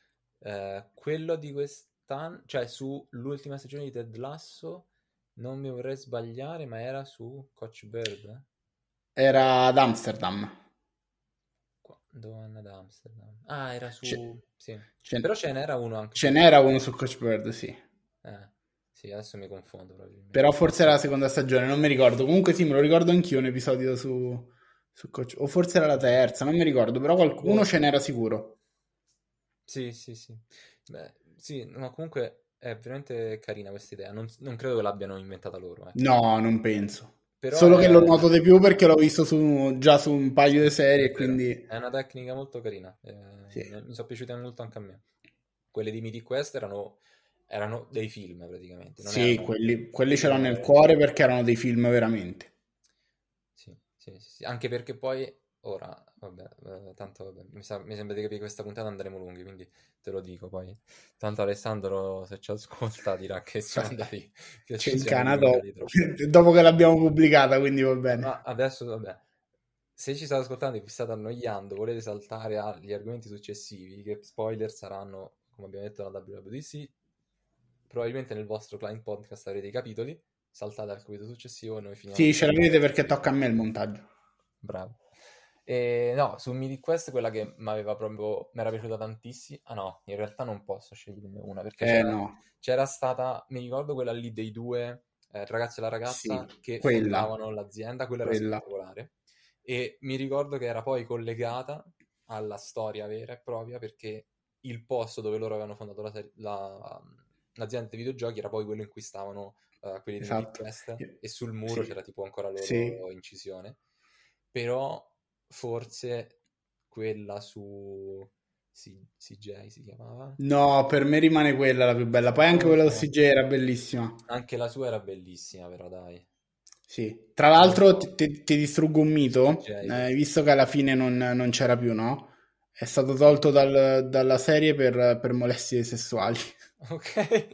Eh, quello di quest'anno, cioè sull'ultima stagione di Ted Lasso, non mi vorrei sbagliare, ma era su Coach Bird? Era ad Amsterdam. Qua- Dove ad Amsterdam? Ah, era su... Ce- Sì. ce- Però ce n'era uno anche Ce su... n'era uno su Coach Bird, sì. Eh, sì, adesso mi confondo probabilmente. Però forse era la seconda stagione, non mi ricordo. Comunque sì, me lo ricordo anch'io un episodio su, su Coach... O forse era la terza, non mi ricordo, però qualcuno ce n'era sicuro. Sì, sì, sì. Beh, sì, no, comunque è veramente carina questa idea. Non, non credo che l'abbiano inventata loro, ecco. No, non penso. Però Solo è... che lo noto di più perché l'ho visto su, già su un paio di serie, È e vero, quindi... è una tecnica molto carina. eh, Sì. Mi sono piaciute molto anche a me. Quelle di Mythic Quest erano, erano dei film praticamente. Non Sì, erano quelli, quelli ce l'ho nel vere- cuore perché erano dei film veramente. Sì, sì, sì, sì. Anche perché poi ora, vabbè, eh, tanto vabbè, mi, sa- mi sembra di capire che questa puntata andremo lunghi, quindi te lo dico poi. Tanto Alessandro, se ci ascolta, dirà che siamo andati, che C'è ci il siamo Canada dilungati troppo. dopo che l'abbiamo pubblicata, quindi va bene. Ma adesso, vabbè, se ci state ascoltando e vi state annoiando, volete saltare agli argomenti successivi, che spoiler saranno, come abbiamo detto, la W W D C, probabilmente nel vostro client podcast avrete i capitoli, saltate al capitolo successivo e noi finiamo. Sì, ce l'avete perché tocca a me il montaggio. Bravo. E no, su Mythic Quest quella che mi aveva proprio, mi era piaciuta tantissimo. Ah no, in realtà non posso sceglierne una perché Eh c'era, no, c'era stata, mi ricordo quella lì dei due, eh, il ragazzo e la sì, ragazza che quella, fondavano l'azienda, quella era quella. spettacolare. E mi ricordo che era poi collegata alla storia vera e propria perché il posto dove loro avevano fondato la ser- la- l'azienda dei videogiochi era poi quello in cui stavano eh, quelli di Mythic Esatto. Quest Io- e sul muro Sì, c'era tipo ancora la sì. loro incisione. Però forse quella su C- CJ si chiamava. No, per me rimane quella la più bella. Poi anche Non lo quella so. su C J era bellissima. Anche la sua era bellissima, però dai. Sì. Tra Non lo l'altro so. ti, ti- ti distruggo un mito, C J, eh, perché... visto che alla fine non, non c'era più, no? È stato tolto dal- dalla serie per, per molestie sessuali. Ok.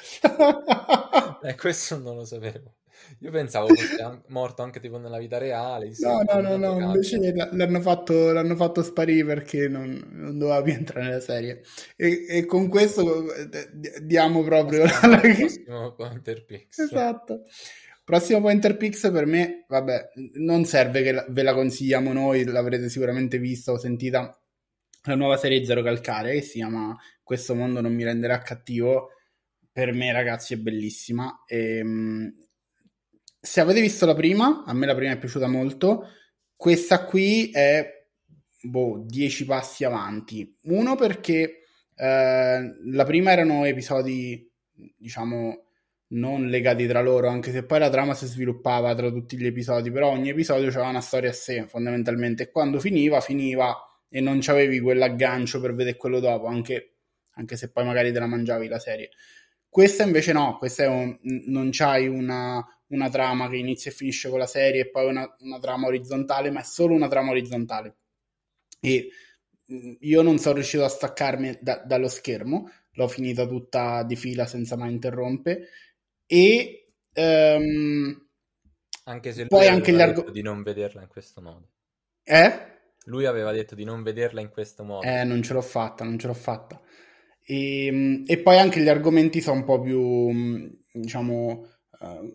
Eh, questo non lo sapevo. Io pensavo fosse an- morto anche tipo nella vita reale, visto No, che no, ogni no, tanto no, cambia. invece l- l'hanno fatto, l'hanno fatto sparire perché non, non doveva più entrare nella serie. E, e con questo eh, d- diamo proprio la... Passiamo al prossimo Pointer Pix. Esatto. Prossimo Pointer Pix per me, vabbè, non serve che la- ve la consigliamo noi, l'avrete sicuramente vista o sentita, la nuova serie Zero Calcare che si chiama Questo mondo non mi renderà cattivo. Per me, ragazzi, è bellissima. Ehm, se avete visto la prima, a me la prima è piaciuta molto. Questa qui è boh, dieci passi avanti. Uno perché eh, la prima erano episodi, diciamo, non legati tra loro, anche se poi la trama si sviluppava tra tutti gli episodi, però ogni episodio aveva una storia a sé, fondamentalmente. E quando finiva, finiva e non c'avevi quell'aggancio per vedere quello dopo, anche, anche se poi magari te la mangiavi la serie. Questa invece no, questa è un, non c'hai una, una trama che inizia e finisce con la serie e poi una, una trama orizzontale, ma è solo una trama orizzontale. E mh, io non sono riuscito a staccarmi da- dallo schermo, l'ho finita tutta di fila senza mai interrompere. E ehm, Anche se lui poi aveva anche gli detto argomenti... di non vederla in questo modo. Eh? Lui aveva detto di non vederla in questo modo. Eh, non ce l'ho fatta, non ce l'ho fatta. E, e poi anche gli argomenti sono un po' più, mh, diciamo, eh,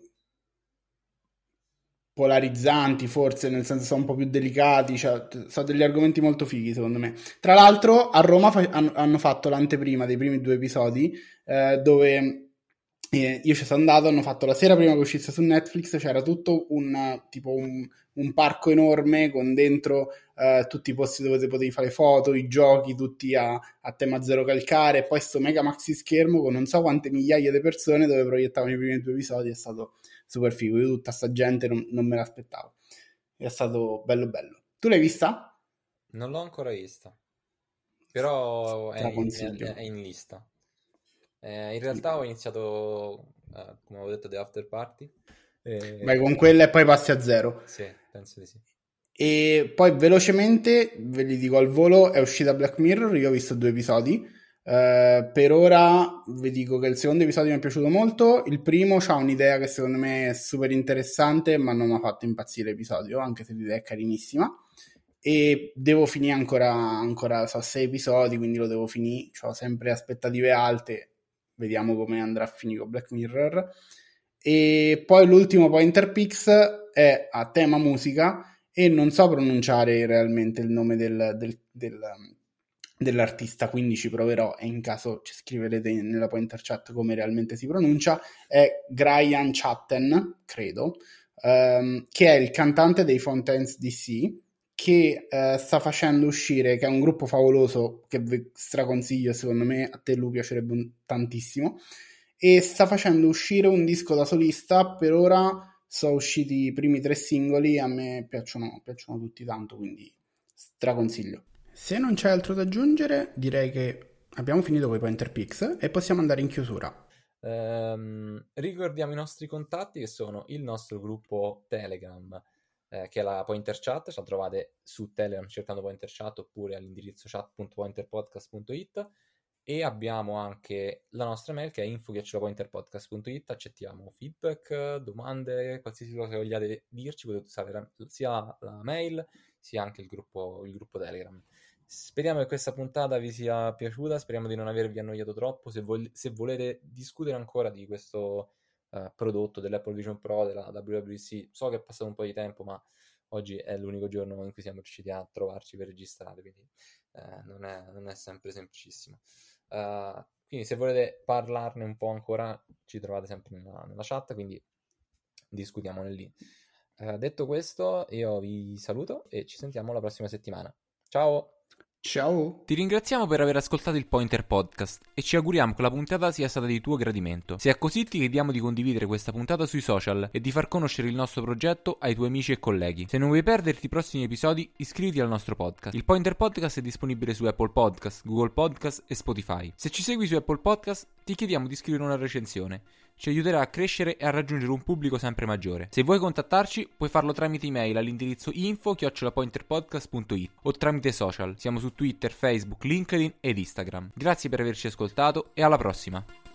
polarizzanti, forse, nel senso sono un po' più delicati, cioè, t- sono degli argomenti molto fighi, secondo me. Tra l'altro, a Roma fa- hanno, hanno fatto l'anteprima dei primi due episodi, eh, dove E io ci sono andato, hanno fatto la sera prima che uscisse su Netflix, c'era tutto un tipo un, un parco enorme con dentro uh, tutti i posti dove ti potevi fare foto, i giochi, tutti a, a tema zero calcare, e poi sto mega maxi schermo con non so quante migliaia di persone dove proiettavano i primi due episodi. È stato super figo, io tutta sta gente non, non me l'aspettavo, è stato bello bello. Tu l'hai vista? Non l'ho ancora vista, però Te è la in, consiglio. è- è in lista. Eh, in realtà ho iniziato, eh, come avevo detto, The After Party. e- Vai con quella e poi passi a zero. Sì, penso di sì. E poi velocemente, ve li dico al volo, è uscita Black Mirror, io ho visto due episodi. Eh, per ora vi dico che il secondo episodio mi è piaciuto molto, il primo c'ha un'idea che secondo me è super interessante, ma non mi ha fatto impazzire l'episodio, anche se l'idea è carinissima. E devo finire ancora, ancora so, sei episodi, quindi lo devo finire, ho sempre aspettative alte, vediamo come andrà a finire con Black Mirror. E poi l'ultimo Pointer Pix è a tema musica, e non so pronunciare realmente il nome del, del, del, dell'artista, quindi ci proverò, e in caso ci scriverete nella Pointer Chat come realmente si pronuncia. È Graham Chatten, credo, um, che è il cantante dei Fontaines D C, che uh, sta facendo uscire, che è un gruppo favoloso che vi straconsiglio, secondo me a te lui piacerebbe un, tantissimo, e sta facendo uscire un disco da solista. Per ora sono usciti i primi tre singoli, a me piacciono, piacciono tutti tanto, quindi straconsiglio. Se non c'è altro da aggiungere, direi che abbiamo finito con i Pointer Pix e possiamo andare in chiusura. Ehm, ricordiamo i nostri contatti, che sono il nostro gruppo Telegram, eh, che è la Pointer Chat. Ce la trovate su Telegram cercando Pointer Chat, oppure all'indirizzo chat punto pointerpodcast punto it. E abbiamo anche la nostra mail, che è info chiocciola pointerpodcast punto it. Accettiamo feedback, domande, qualsiasi cosa che vogliate dirci, potete usare sia la mail sia anche il gruppo, il gruppo Telegram. Speriamo che questa puntata vi sia piaciuta, speriamo di non avervi annoiato troppo. Se, vol- se volete discutere ancora di questo uh, prodotto dell'Apple Vision Pro, della W W D C, so che è passato un po' di tempo, ma oggi è l'unico giorno in cui siamo riusciti a trovarci per registrare, quindi eh, non, è, non è sempre semplicissimo. Uh, quindi se volete parlarne un po' ancora, ci trovate sempre nella, nella chat, quindi discutiamone lì. Uh, detto questo, io vi saluto e ci sentiamo la prossima settimana. Ciao! Ciao! Ti ringraziamo per aver ascoltato il Pointer Podcast e ci auguriamo che la puntata sia stata di tuo gradimento. Se è così, ti chiediamo di condividere questa puntata sui social e di far conoscere il nostro progetto ai tuoi amici e colleghi. Se non vuoi perderti i prossimi episodi, iscriviti al nostro podcast. Il Pointer Podcast è disponibile su Apple Podcast, Google Podcast e Spotify. Se ci segui su Apple Podcast, ti chiediamo di scrivere una recensione. Ci aiuterà a crescere e a raggiungere un pubblico sempre maggiore. Se vuoi contattarci, puoi farlo tramite email all'indirizzo info chiocciola pointerpodcast punto it o tramite social. Siamo su Twitter, Facebook, LinkedIn ed Instagram. Grazie per averci ascoltato e alla prossima!